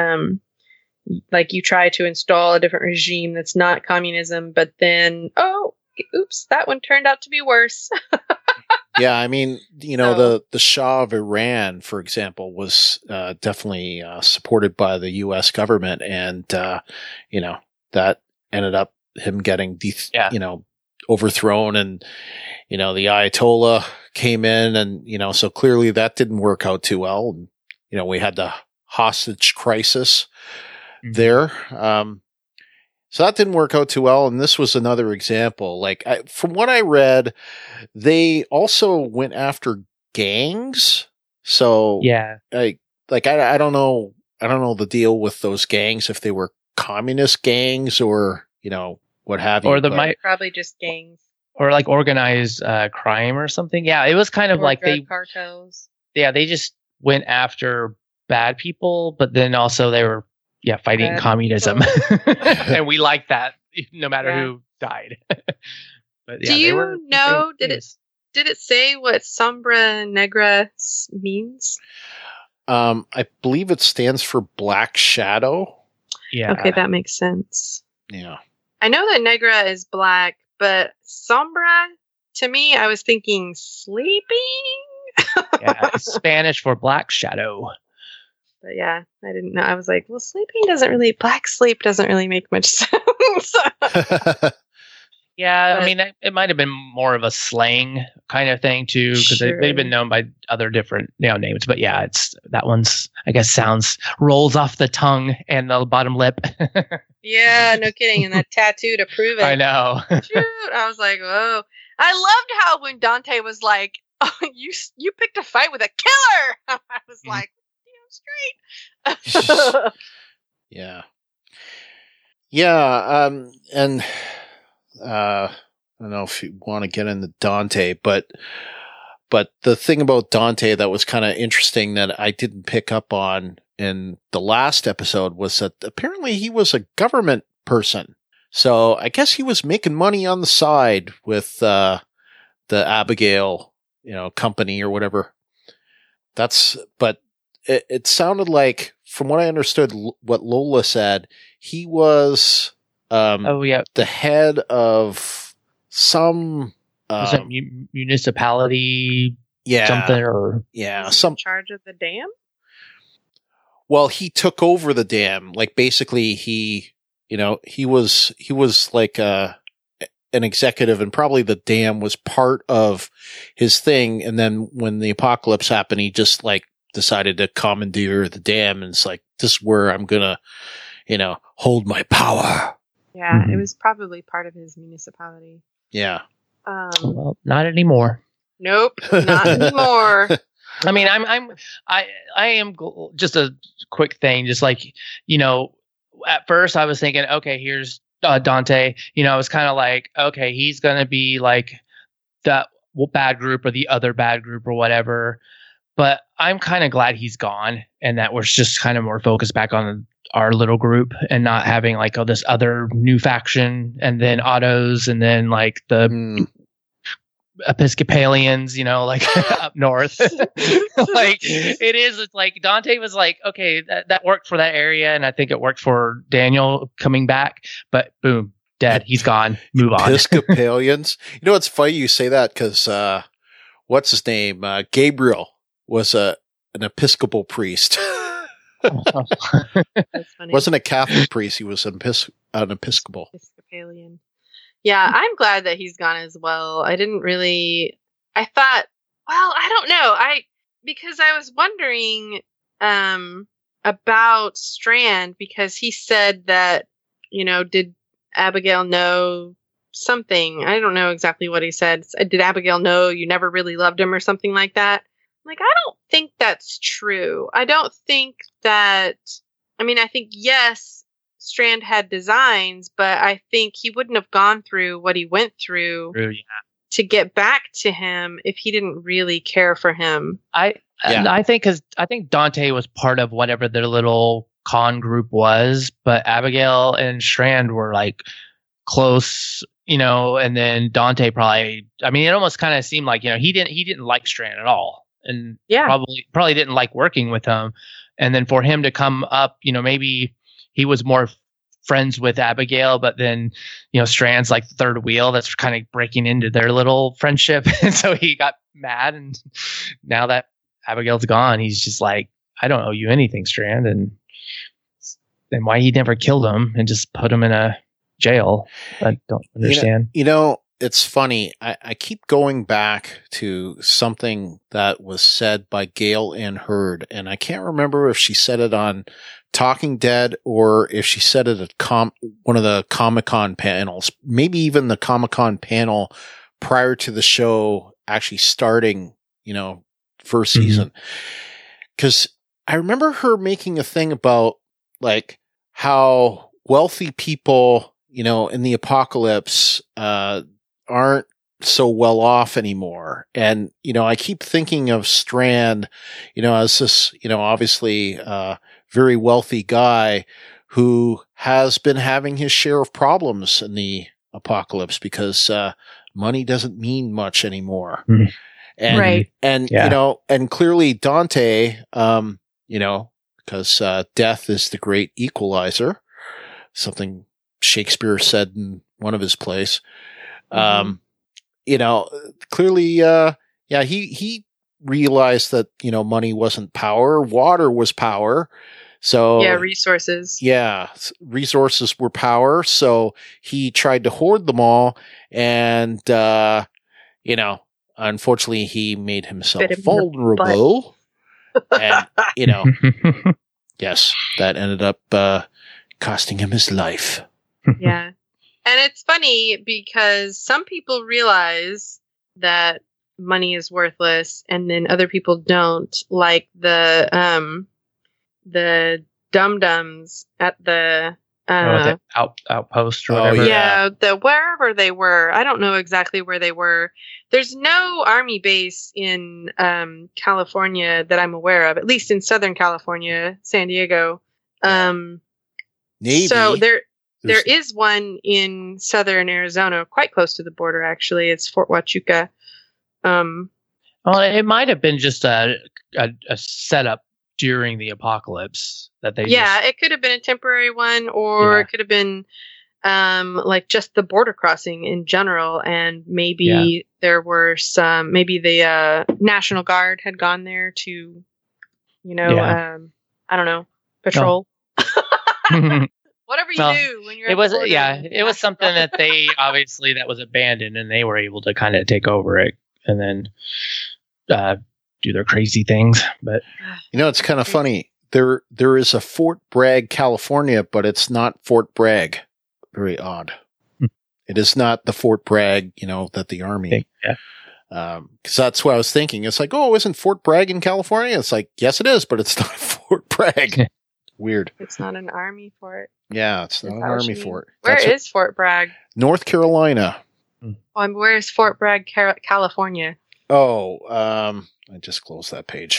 like you try to install a different regime that's not communism, but then, oops, that one turned out to be worse. Yeah, I mean, the Shah of Iran, for example, was definitely supported by the U.S. government, and that ended up him getting overthrown, and the Ayatollah came in, and so clearly that didn't work out too well, and we had the hostage crisis there. So that didn't work out too well. And this was another example. Like from what I read, they also went after gangs. So yeah, I don't know the deal with those gangs, if they were communist gangs or, what have you. Or probably just gangs. Or like organized crime or something. Yeah, it was kind of like cartels. Yeah, they just went after bad people, but then also they were fighting bad communism. And we like that no matter who died. But do you know, did it say what Sombra Negra means? I believe it stands for Black Shadow. Yeah. Okay, that makes sense. Yeah. I know that Negra is black, but Sombra, to me, I was thinking sleeping. Yeah, it's Spanish for black shadow. But yeah, I didn't know. I was like, well, black sleep doesn't really make much sense. Yeah, I mean, it might have been more of a slang kind of thing too, because they've been known by other different names. But yeah, that one's, I guess, rolls off the tongue and the bottom lip. Yeah, no kidding. And that tattoo to prove it. I know. Shoot, I was like, whoa. I loved how when Dante was like, "Oh, you picked a fight with a killer," I was like, straight. Yeah. Yeah. And I don't know if you want to get into Dante, but the thing about Dante that was kind of interesting that I didn't pick up on in the last episode was that apparently he was a government person. So I guess he was making money on the side with the Abigail, company or whatever. But it sounded like, from what I understood, what Lola said, he was the head of some municipality, something, or some in charge of the dam. Well, he took over the dam. Like basically, he was like an executive, and probably the dam was part of his thing. And then when the apocalypse happened, he just like decided to commandeer the dam, and it's like, this is where I'm gonna, hold my power. Yeah, It was probably part of his municipality. Yeah. Well, not anymore. Nope, not anymore. I mean, I am just a quick thing, just like, at first I was thinking, okay, here's Dante, I was kind of like, okay, he's going to be like that bad group or the other bad group or whatever. But I'm kind of glad he's gone, and that we're just kind of more focused back on our little group and not having like this other new faction, and then autos, and then like the Episcopalians, like up north. Like it's like Dante was like, okay, that worked for that area, and I think it worked for Daniel coming back, but boom, dead. He's gone. Move on. Episcopalians. It's funny you say that, because what's his name? Gabriel. was an Episcopal priest. That's funny. Wasn't a Catholic priest. He was an Episcopal. Episcopalian. Yeah, I'm glad that he's gone as well. I thought, well, I don't know. Because I was wondering about Strand, because he said that, did Abigail know something? I don't know exactly what he said. Did Abigail know you never really loved him or something like that? Like, I don't think that's true. I don't think that, I think, yes, Strand had designs, but I think he wouldn't have gone through what he went through to get back to him if he didn't really care for him. I think Dante was part of whatever their little con group was, but Abigail and Strand were like close, and then Dante probably, it almost kind of seemed like, he didn't like Strand at all. And probably didn't like working with him. And then for him to come up, maybe he was more friends with Abigail, but then, Strand's like the third wheel that's kind of breaking into their little friendship. And so he got mad. And now that Abigail's gone, he's just like, I don't owe you anything, Strand. And why he never killed him and just put him in a jail. I don't understand. It's funny. I keep going back to something that was said by Gail Ann Hurd, and I can't remember if she said it on Talking Dead or if she said it at one of the Comic-Con panels, maybe even the Comic-Con panel prior to the show actually starting, first season. Because I remember her making a thing about like how wealthy people, in the apocalypse, aren't so well off anymore. And, I keep thinking of Strand, as this, obviously, very wealthy guy who has been having his share of problems in the apocalypse because, money doesn't mean much anymore. And, right. And, and clearly Dante, because, death is the great equalizer, something Shakespeare said in one of his plays. Clearly, he realized that, money wasn't power, water was power. So resources. Yeah. Resources were power. So he tried to hoard them all. And, unfortunately he made himself vulnerable. And, yes, that ended up, costing him his life. Yeah. And it's funny because some people realize that money is worthless and then other people don't, like the dum-dums at the outpost or whatever. The wherever they were. I don't know exactly where they were. There's no army base in California that I'm aware of, at least in Southern California, San Diego. Maybe. So there is one in southern Arizona, quite close to the border, actually. It's Fort Huachuca. Well, it might have been just a setup during the apocalypse that they. Yeah, it could have been a temporary one, or it could have been like just the border crossing in general. And maybe there were some. Maybe the National Guard had gone there to, I don't know, patrol. Oh. Whatever you do when you're. It was something that they obviously that was abandoned, and they were able to kind of take over it and then do their crazy things. But it's kind of funny. There is a Fort Bragg, California, but it's not Fort Bragg. Very odd. It is not the Fort Bragg, that the Army. Because that's what I was thinking. It's like, oh, isn't Fort Bragg in California? It's like, yes, it is, but it's not Fort Bragg. Weird. It's not an army fort. Yeah, it's not an army fort. Where is Fort Bragg? North Carolina. Where is Fort Bragg, California? Oh, I just closed that page.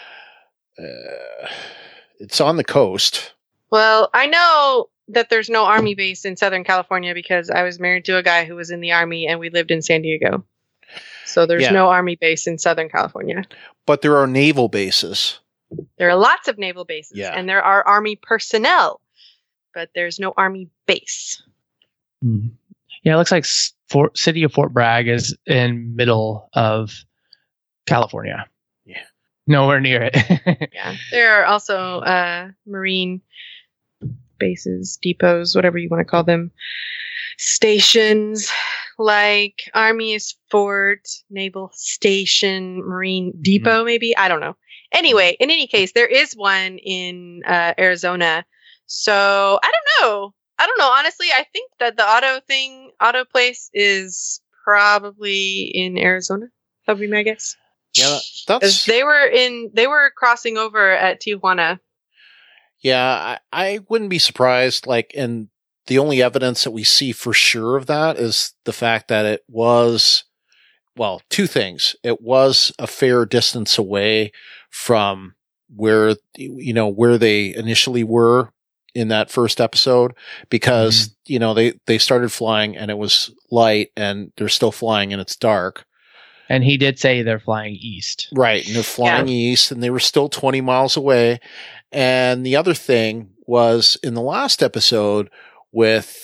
It's on the coast. Well, I know that there's no army base in Southern California because I was married to a guy who was in the army and we lived in San Diego. So there's no army base in Southern California. But there are naval bases. There are lots of naval bases, and there are army personnel, but there's no army base. Yeah, it looks like city of Fort Bragg is in middle of California. Yeah. Nowhere near it. Yeah. There are also marine bases, depots, whatever you want to call them, stations like Army's Fort, Naval Station, Marine Depot, maybe? I don't know. Anyway, in any case, there is one in Arizona. So I don't know. Honestly, I think that the auto place is probably in Arizona. That would be my guess. Yeah, that's. They were crossing over at Tijuana. Yeah, I wouldn't be surprised. And the only evidence that we see for sure of that is the fact that it was, well, two things. It was a fair distance away from where they initially were in that first episode, because, they started flying and it was light, and they're still flying and it's dark. And he did say they're flying east. Right. And they're flying east, and they were still 20 miles away. And the other thing was in the last episode with,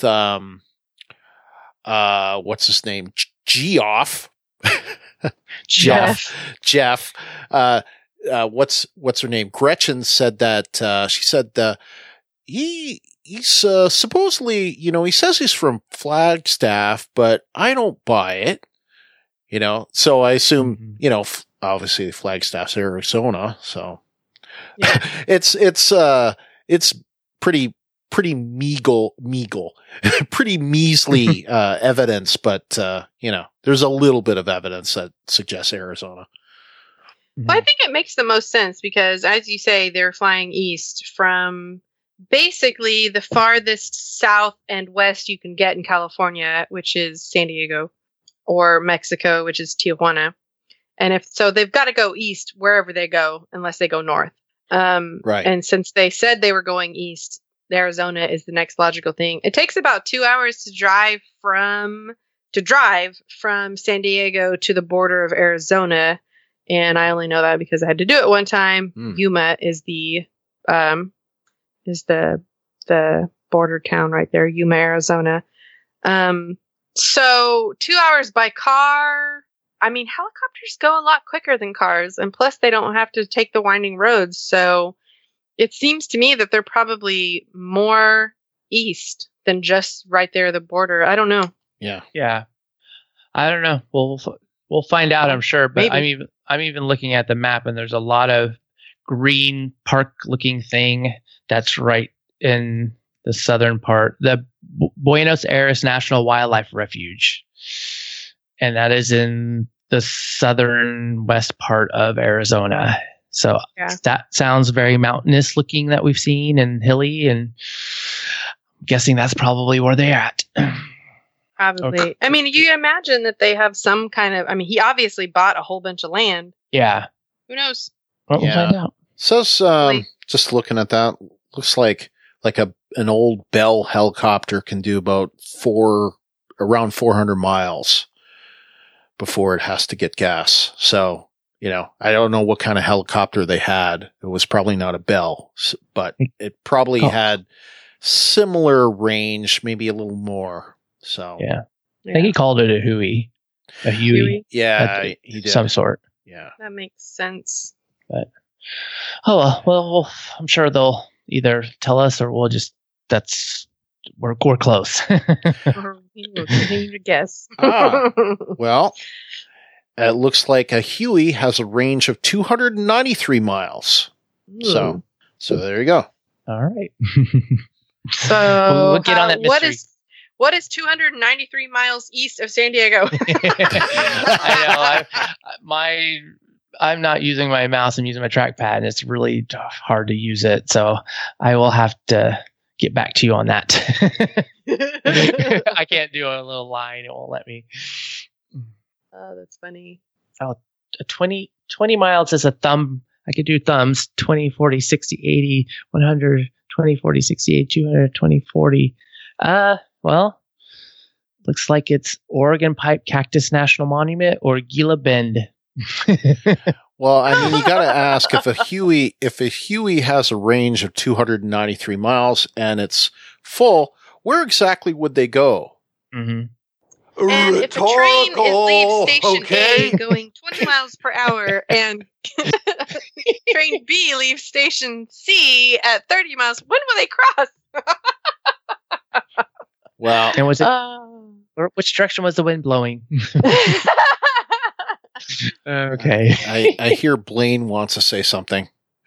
what's his name? Geoff. Jeff. What's her name? Gretchen said that, she said, he's supposedly, he says he's from Flagstaff, but I don't buy it, so I assume, obviously Flagstaff's Arizona. So yeah. it's pretty pretty measly, evidence, but, there's a little bit of evidence that suggests Arizona. Well, I think it makes the most sense because, as you say, they're flying east from basically the farthest south and west you can get in California, which is San Diego, or Mexico, which is Tijuana. And they've got to go east wherever they go, unless they go north. Right. And since they said they were going east, Arizona is the next logical thing. It takes about 2 hours to drive from San Diego to the border of Arizona. And I only know that because I had to do it one time. Yuma is the border town right there, Yuma, Arizona. So 2 hours by car. I mean, helicopters go a lot quicker than cars, and plus they don't have to take the winding roads. So it seems to me that they're probably more east than just right there at the border. I don't know. Yeah. I don't know. We'll find out, I'm sure. But maybe. I'm even looking at the map, and there's a lot of green park-looking thing that's right in the southern part, the Buenos Aires National Wildlife Refuge, and that is in the southern west part of Arizona. So that sounds very mountainous looking that we've seen, and hilly, and I'm guessing that's probably where they're at. Probably. Okay. I mean, you imagine that they have some kind of, he obviously bought a whole bunch of land. Yeah. Who knows? Well, we'll find out. So, just looking at that, looks like an old Bell helicopter can do about around 400 miles before it has to get gas. So, I don't know what kind of helicopter they had. It was probably not a Bell, but it probably had similar range, maybe a little more. So yeah. I think he called it a Huey. A Huey. Yeah, he did. Some sort. Yeah. That makes sense. But well, I'm sure they'll either tell us or we'll just we're close. Or we'll continue to guess. Well, it looks like a Huey has a range of 293 miles. Ooh. So there you go. All right. So we'll get on that mystery. What is 293 miles east of San Diego? I know. I'm not using my mouse. I'm using my trackpad, and it's really hard to use it. So I will have to get back to you on that. I can't do a little line. It won't let me. Oh, that's funny. Oh, 20 miles is a thumb. I could do thumbs. 20, 40, 60, 80, 100, 20, 40, 60, 80, 200, 20, 40. Well, looks like it's Oregon Pipe Cactus National Monument or Gila Bend. Well, you got to ask if a Huey has a range of 293 miles and it's full, where exactly would they go? Mm-hmm. And if a train leaves station A going 20 miles per hour and train B leaves station C at 30 miles, when will they cross? Well, and was it which direction was the wind blowing? Okay. I hear Blaine wants to say something.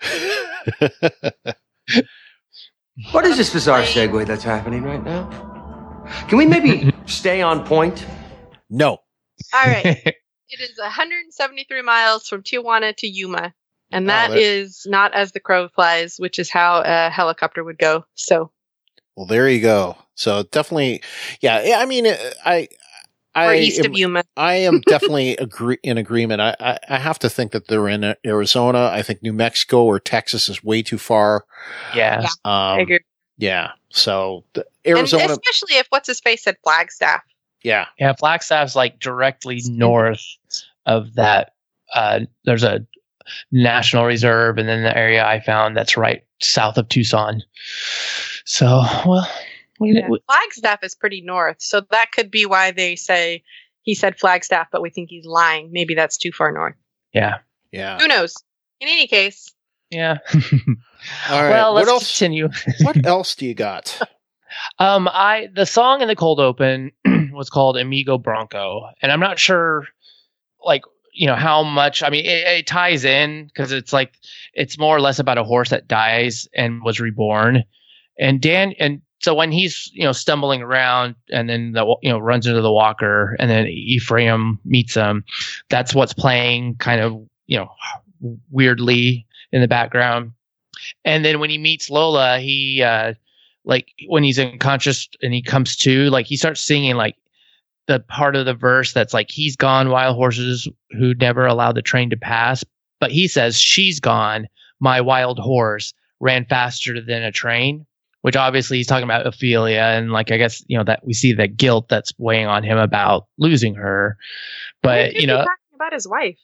What is this bizarre segue that's happening right now? Can we maybe stay on point? No. All right. It is 173 miles from Tijuana to Yuma. And that is not as the crow flies, which is how a helicopter would go. So. Well, there you go. So definitely, yeah. I mean, or east of Yuma. I am definitely in agreement. I have to think that they're in Arizona. I think New Mexico or Texas is way too far. Yeah. I agree. Yeah. So Arizona, and especially if what's his face said Flagstaff. Yeah. Yeah. Flagstaff's like directly north of that. There's a national reserve, and then the area I found that's right south of Tucson. So, well. Flagstaff is pretty north, so that could be why they say he said Flagstaff, but we think he's lying. Maybe that's too far north. Yeah. Who knows? In any case. Yeah. All right. Well, let's continue. What else do you got? The song in the cold open was called Amigo Bronco, and I'm not sure, how much. I mean, it ties in because it's more or less about a horse that dies and was reborn, so when he's, stumbling around and then runs into the walker and then Ephraim meets him, that's what's playing kind of, weirdly in the background. And then when he meets Lola, he, when he's unconscious and he comes to, he starts singing, the part of the verse that's he's gone, wild horses who never allowed the train to pass. But he says, she's gone, my wild horse ran faster than a train. Which obviously he's talking about Ophelia, and I guess that we see the guilt that's weighing on him about losing her. But talking about his wife.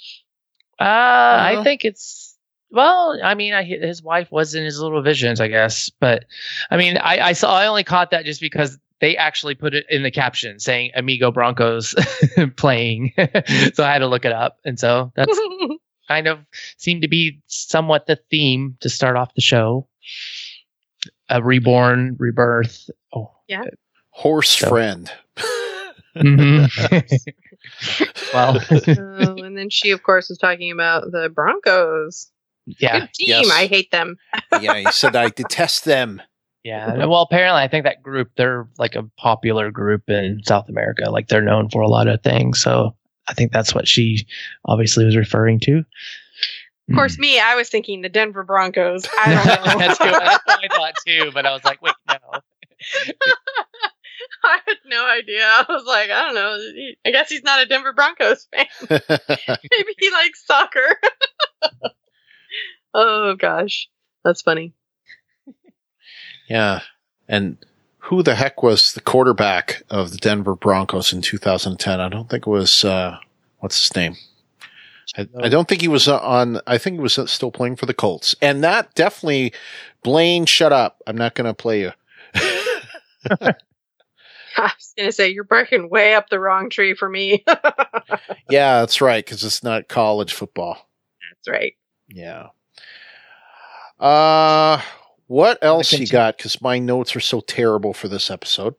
I think it's his wife was in his little visions, I guess. But I mean, I only caught that just because they actually put it in the caption saying Amigo Broncos playing, so I had to look it up, and so that's kind of seemed to be somewhat the theme to start off the show. A reborn, rebirth. Oh, yeah. Horse friend. Mm-hmm. Well, and then she, of course, was talking about the Broncos. Yeah. Good team. Yes. I hate them. Yeah, he said, I detest them. Yeah. Well, apparently, I think that group, they're a popular group in South America. They're known for a lot of things. So I think that's what she obviously was referring to. Of course, I was thinking the Denver Broncos. I don't know. That's what I thought too, but I was like, wait, no. I had no idea. I was like, I don't know. I guess he's not a Denver Broncos fan. Maybe he likes soccer. Oh, gosh. That's funny. Yeah. And who the heck was the quarterback of the Denver Broncos in 2010? I don't think it was, what's his name? I don't think he was I think he was still playing for the Colts. And that definitely, Blaine, shut up. I'm not going to play you. I was going to say, you're barking way up the wrong tree for me. Yeah, that's right, because it's not college football. That's right. Yeah. What else you got? Because my notes are so terrible for this episode.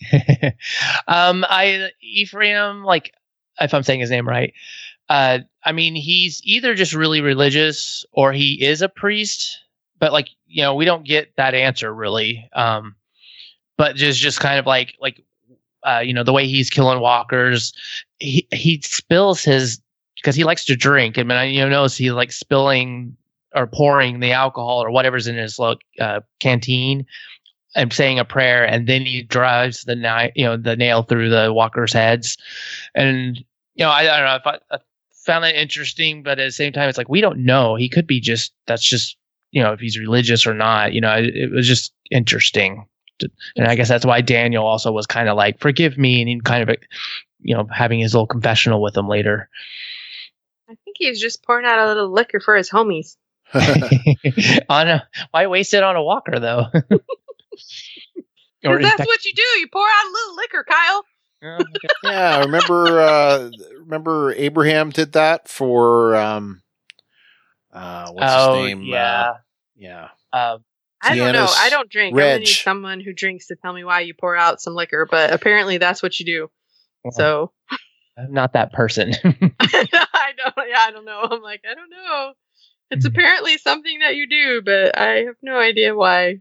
Ephraim, if I'm saying his name right, he's either just really religious or he is a priest, but we don't get that answer really. But just kind of the way he's killing walkers, he spills because he likes to drink. And notice he spilling or pouring the alcohol or whatever's in his canteen and saying a prayer, and then he drives the nail through the walkers' heads. And I don't know if I found that interesting, but at the same time, it's we don't know. He could be that's just if he's religious or not. It was just interesting. And I guess that's why Daniel also was kind of forgive me, and he kind of having his little confessional with him later. I think he's just pouring out a little liquor for his homies. Why waste it on a walker though? Or that's what you do. You pour out a little liquor, Kyle. Yeah, remember Abraham did that for what's his name? Yeah. Yeah. I don't know. I don't drink. Reg. I'm gonna need someone who drinks to tell me why you pour out some liquor, but apparently that's what you do. So I'm not that person. I don't know. I'm like, I don't know. It's apparently something that you do, but I have no idea why.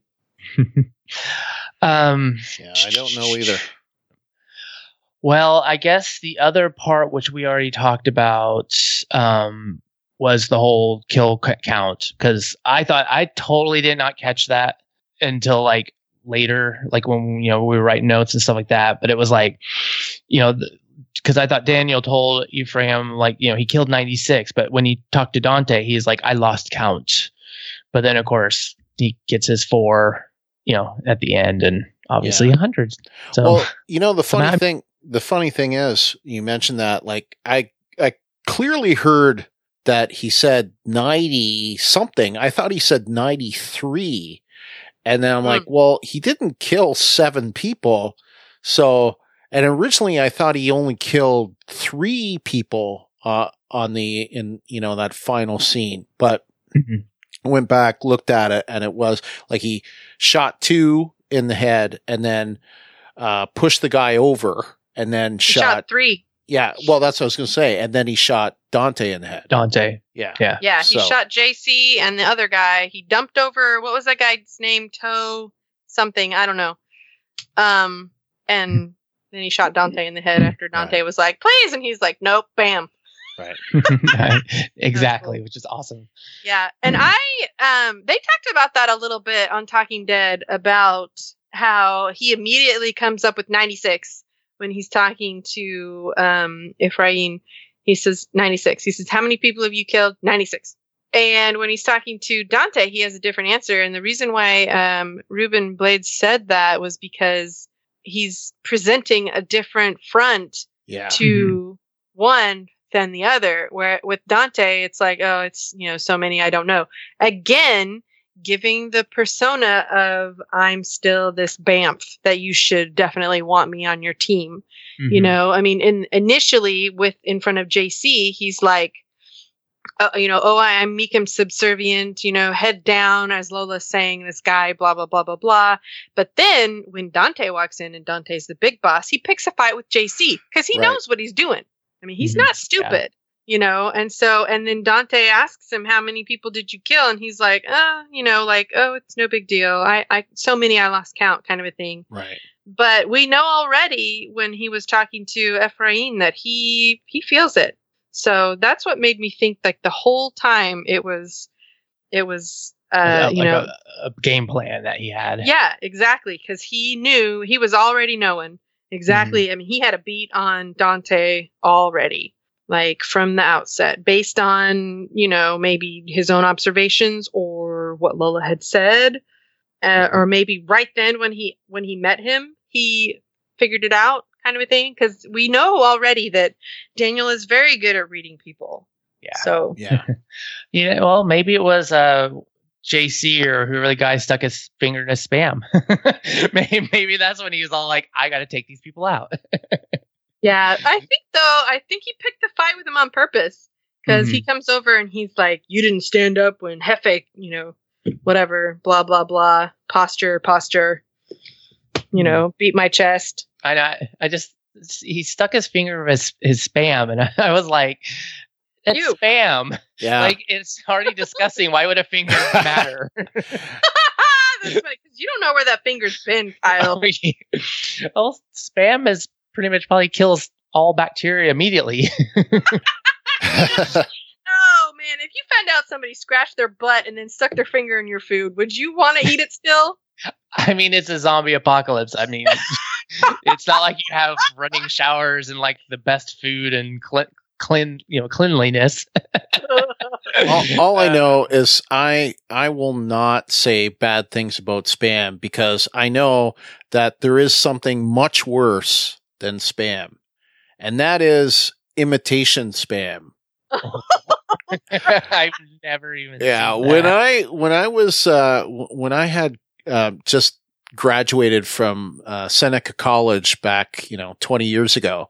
Yeah, I don't know either. Well, I guess the other part, which we already talked about, was the whole kill count. Because I totally did not catch that until like later, like when we were writing notes and stuff like that. But it was like, because I thought Daniel told Ephraim like he killed 96, but when he talked to Dante, he's like, I lost count. But then of course he gets his 4, at the end, and obviously 100. So well, the funny thing is, you mentioned that, like, I clearly heard that he said 90 something. I thought he said 93. And then I'm like, well, he didn't kill 7 people. So, and originally I thought he only killed 3 people, in that final scene, but went back, looked at it, and it was like he shot 2 in the head and then, pushed the guy over. And then shot 3. Yeah, well, that's what I was going to say. And then he shot Dante in the head. Dante. Yeah. Yeah, he shot JC and the other guy. He dumped over, what was that guy's name? Toe something. I don't know. And then he shot Dante in the head after Dante was like, please. And he's like, nope, bam. Right. Exactly, which is awesome. Yeah. And they talked about that a little bit on Talking Dead, about how he immediately comes up with 96. When he's talking to Ephraim, he says 96. He says, how many people have you killed? 96. And when he's talking to Dante, he has a different answer. And the reason why Ruben Blades said that was because he's presenting a different front to one than the other. Where with Dante, it's like, oh, it's, so many I don't know. Again, giving the persona of I'm still this BAMF that you should definitely want me on your team. I mean, initially in front of JC, he's like, I'm meek and subservient, head down, as Lola's saying, this guy, blah, blah, blah, blah, blah. But then when Dante walks in and Dante's the big boss, he picks a fight with JC because he knows what he's doing. I mean, he's not stupid. Yeah. And then Dante asks him, how many people did you kill? And he's like, it's no big deal. I so many I lost count, kind of a thing. Right. But we know already when he was talking to Ephraim that he feels it. So that's what made me think like the whole time it was a game plan that he had. Yeah, exactly. Cause he knew, he was already knowing exactly. I mean, he had a beat on Dante already. Like from the outset, based on, maybe his own observations or what Lola had said, or maybe right then when he met him, he figured it out, kind of a thing. Because we know already that Daniel is very good at reading people. Yeah. So well, maybe it was JC or whoever the guy stuck his finger in his spam. maybe that's when he was all like, I got to take these people out. Yeah, I think he picked the fight with him on purpose because he comes over and he's like, you didn't stand up when Hefe, whatever, blah, blah, blah, posture, beat my chest. He stuck his finger in his spam, and I was like, that's spam. Yeah. Like, it's already disgusting. Why would a finger matter? That's funny, because you don't know where that finger's been, Kyle. Well, spam is pretty much probably kills all bacteria immediately. Oh man, if you found out somebody scratched their butt and then stuck their finger in your food, would you want to eat it still? I mean, it's a zombie apocalypse. I mean, it's not like you have running showers and like the best food and cleanliness. all I know is I will not say bad things about spam because I know that there is something much worse than spam, and that is imitation spam. I've never even seen that. when I had just graduated from Seneca College back, 20 years ago,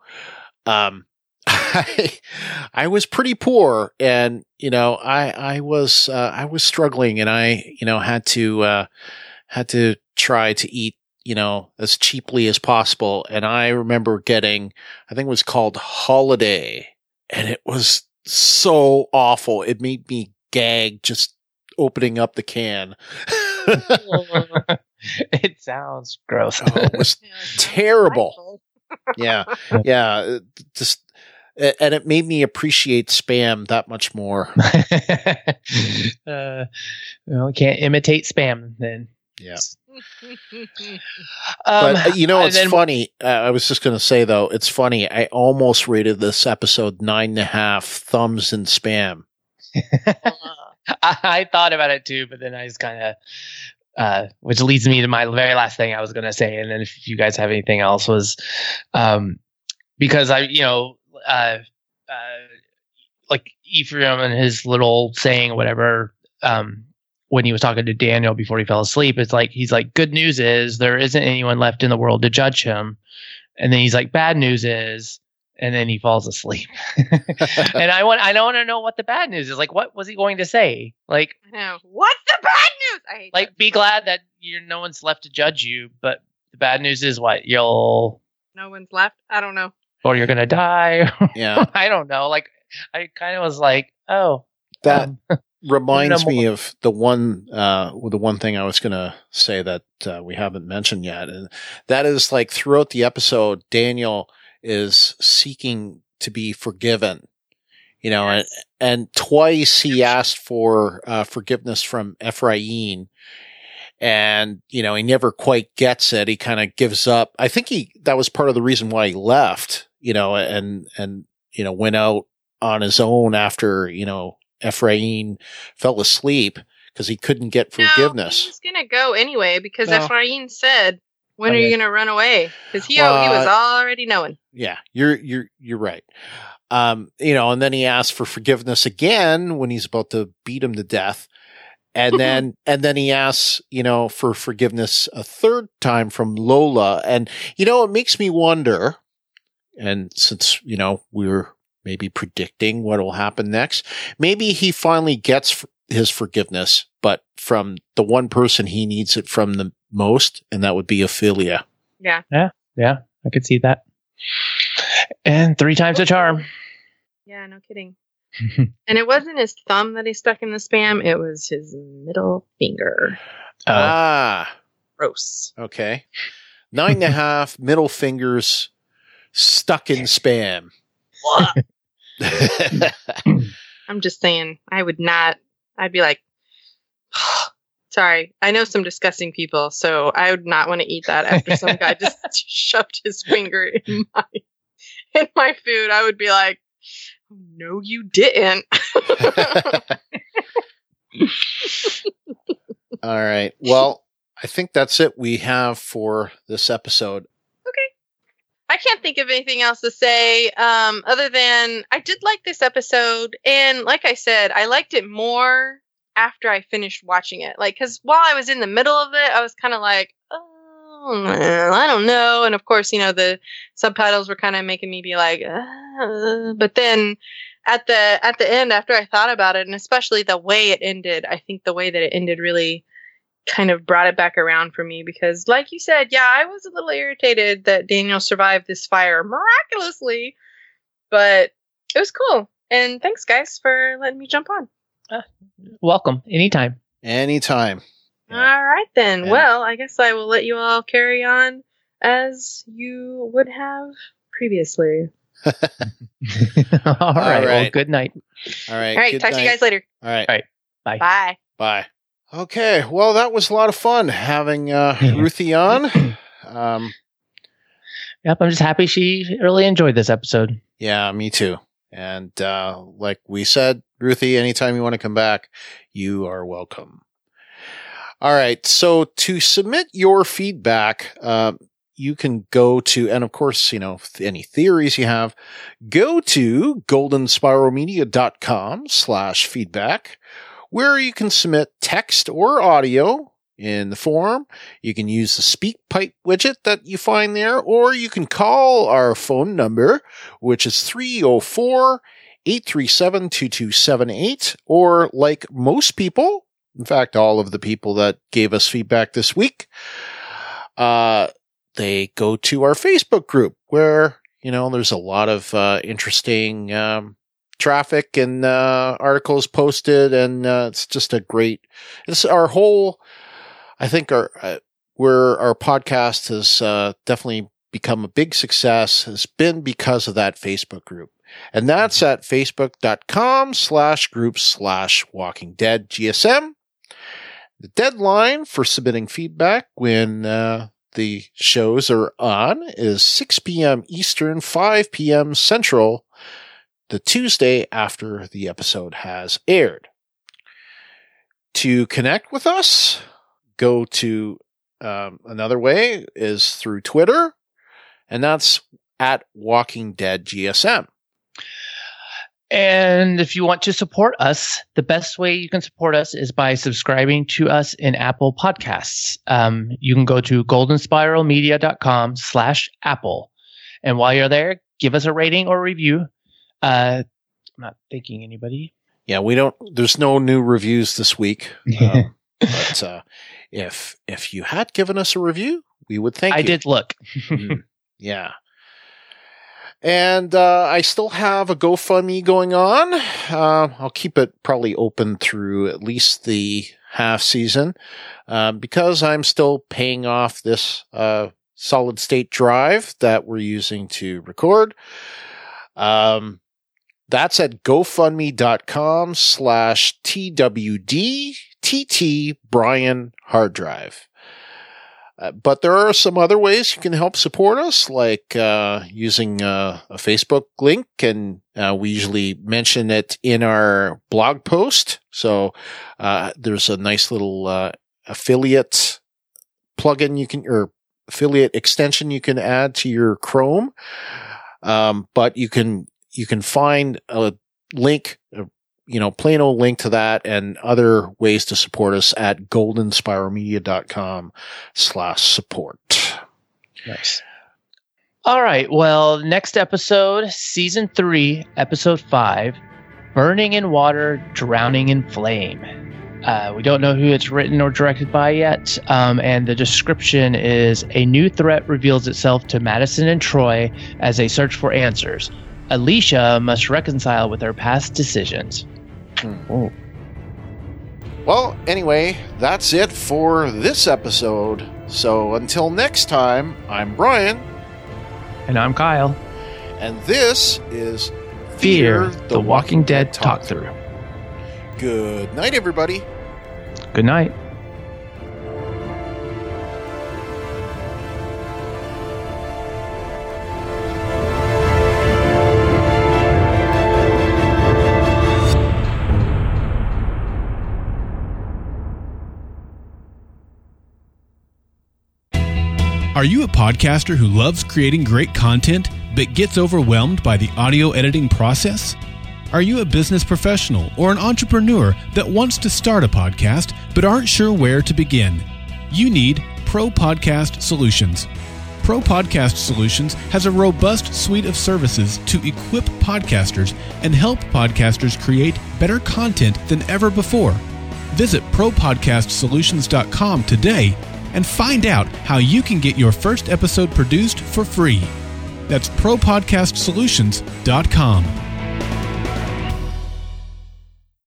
I was pretty poor, and I was struggling, and I had to try to eat as cheaply as possible. And I remember getting, I think it was called Holiday, and it was so awful. It made me gag just opening up the can. It sounds gross. Oh, it was terrible. Yeah. Just, and it made me appreciate Spam that much more. We can't imitate Spam then. Yeah. But it's funny. I was just going to say though, it's funny. I almost rated this episode 9.5 thumbs in Spam. I thought about it too, but then I just kind of, which leads me to my very last thing I was going to say. And then if you guys have anything else was, because like Ephraim and his little saying, whatever, when he was talking to Daniel before he fell asleep, it's like, he's like, good news is there isn't anyone left in the world to judge him. And then he's like, bad news is, and then he falls asleep. And I want to know what the bad news is. Like, what was he going to say? Like, I know. What's the bad news? I hate like, be glad that no one's left to judge you. But the bad news is what? No one's left. I don't know. Or you're gonna die. Yeah. I don't know. Like, I kind of was like, oh, that reminds me of the one thing I was gonna say that we haven't mentioned yet, and that is like throughout the episode, Daniel is seeking to be forgiven, yes. and twice he asked for forgiveness from Ephraim, and he never quite gets it. He kind of gives up. I think that was part of the reason why he left, and went out on his own after Ephraim fell asleep because he couldn't get forgiveness. He was gonna go anyway because Ephraim said, "When are you gonna run away?" Because he was already knowing. Yeah, you're right. And then he asked for forgiveness again when he's about to beat him to death, and then he asks, for forgiveness a third time from Lola, and it makes me wonder. And since we're maybe predicting what will happen next, maybe he finally gets his forgiveness, but from the one person he needs it from the most, and that would be Ophelia. Yeah. Yeah, I could see that. And 3 times a charm. Yeah, no kidding. And it wasn't his thumb that he stuck in the Spam, it was his middle finger. Gross. Okay. 9.5 middle fingers stuck in Spam. I'm just saying, I'd be like, sorry, I know some disgusting people, so I would not want to eat that after some guy just shoved his finger in my food. I would be like, no, you didn't. All right. Well, I think that's it we have for this episode. Okay. I can't think of anything else to say other than I did like this episode. And like I said, I liked it more after I finished watching it. Like, because while I was in the middle of it, I was kind of like, oh, I don't know. And of course, the subtitles were kind of making me be like, but then at the end, after I thought about it, and especially the way it ended, I think the way that it ended really kind of brought it back around for me, because like you said, yeah, I was a little irritated that Daniel survived this fire miraculously, but it was cool. And thanks guys for letting me jump on. Welcome. Anytime. Yeah. All right then. Yeah. Well, I guess I will let you all carry on as you would have previously. All right. Well, good night. All right. All right. Talk to you guys later. All right. Bye. Bye. Bye. Okay. Well, that was a lot of fun having Ruthie on. Yep. I'm just happy she really enjoyed this episode. Yeah, me too. And like we said, Ruthie, anytime you want to come back, you are welcome. All right. So to submit your feedback, you can go to, and of course, any theories you have, go to goldenspiralmedia.com/feedback, where you can submit text or audio in the forum. You can use the Speak Pipe widget that you find there, or you can call our phone number, which is 304-837-2278, or like most people, in fact, all of the people that gave us feedback this week, they go to our Facebook group where, there's a lot of interesting traffic and articles posted, and it's just it's our whole, I think our podcast has definitely become a big success has been because of that Facebook group. And that's at facebook.com/groups/WalkingDeadGSM. The deadline for submitting feedback when the shows are on is 6 p.m. Eastern, 5 p.m. Central, the Tuesday after the episode has aired. To connect with us, go to another way is through Twitter, and that's at Walking Dead GSM. And if you want to support us, the best way you can support us is by subscribing to us in Apple Podcasts. You can go to goldenspiralmedia.com/Apple. And while you're there, give us a rating or review. I'm not thanking anybody. Yeah, there's no new reviews this week. But if you had given us a review, we would thank you. I did look. Yeah. And I still have a GoFundMe going on. I'll keep it probably open through at least the half season because I'm still paying off this solid state drive that we're using to record. That's at GoFundMe.com/TWDTT Brian Hard Drive. But there are some other ways you can help support us, like using a Facebook link, and we usually mention it in our blog post. So there's a nice little affiliate plugin or affiliate extension you can add to your Chrome. But you can find a link, plain old link to that and other ways to support us at goldenspiralmedia.com/support. Nice. All right. Well, next episode, season 3, episode 5, Burning in Water, Drowning in Flame. We don't know who it's written or directed by yet. And the description is: a new threat reveals itself to Madison and Troy as they search for answers. Alicia must reconcile with her past decisions. Oh. Well, anyway, that's it for this episode. So until next time, I'm Brian. And I'm Kyle. And this is Fear the Walking Dead Talk Through. Good night, everybody. Good night. Are you a podcaster who loves creating great content but gets overwhelmed by the audio editing process? Are you a business professional or an entrepreneur that wants to start a podcast but aren't sure where to begin? You need Pro Podcast Solutions. Pro Podcast Solutions has a robust suite of services to equip podcasters and help podcasters create better content than ever before. Visit ProPodcastSolutions.com today and find out how you can get your first episode produced for free. That's ProPodcastSolutions.com.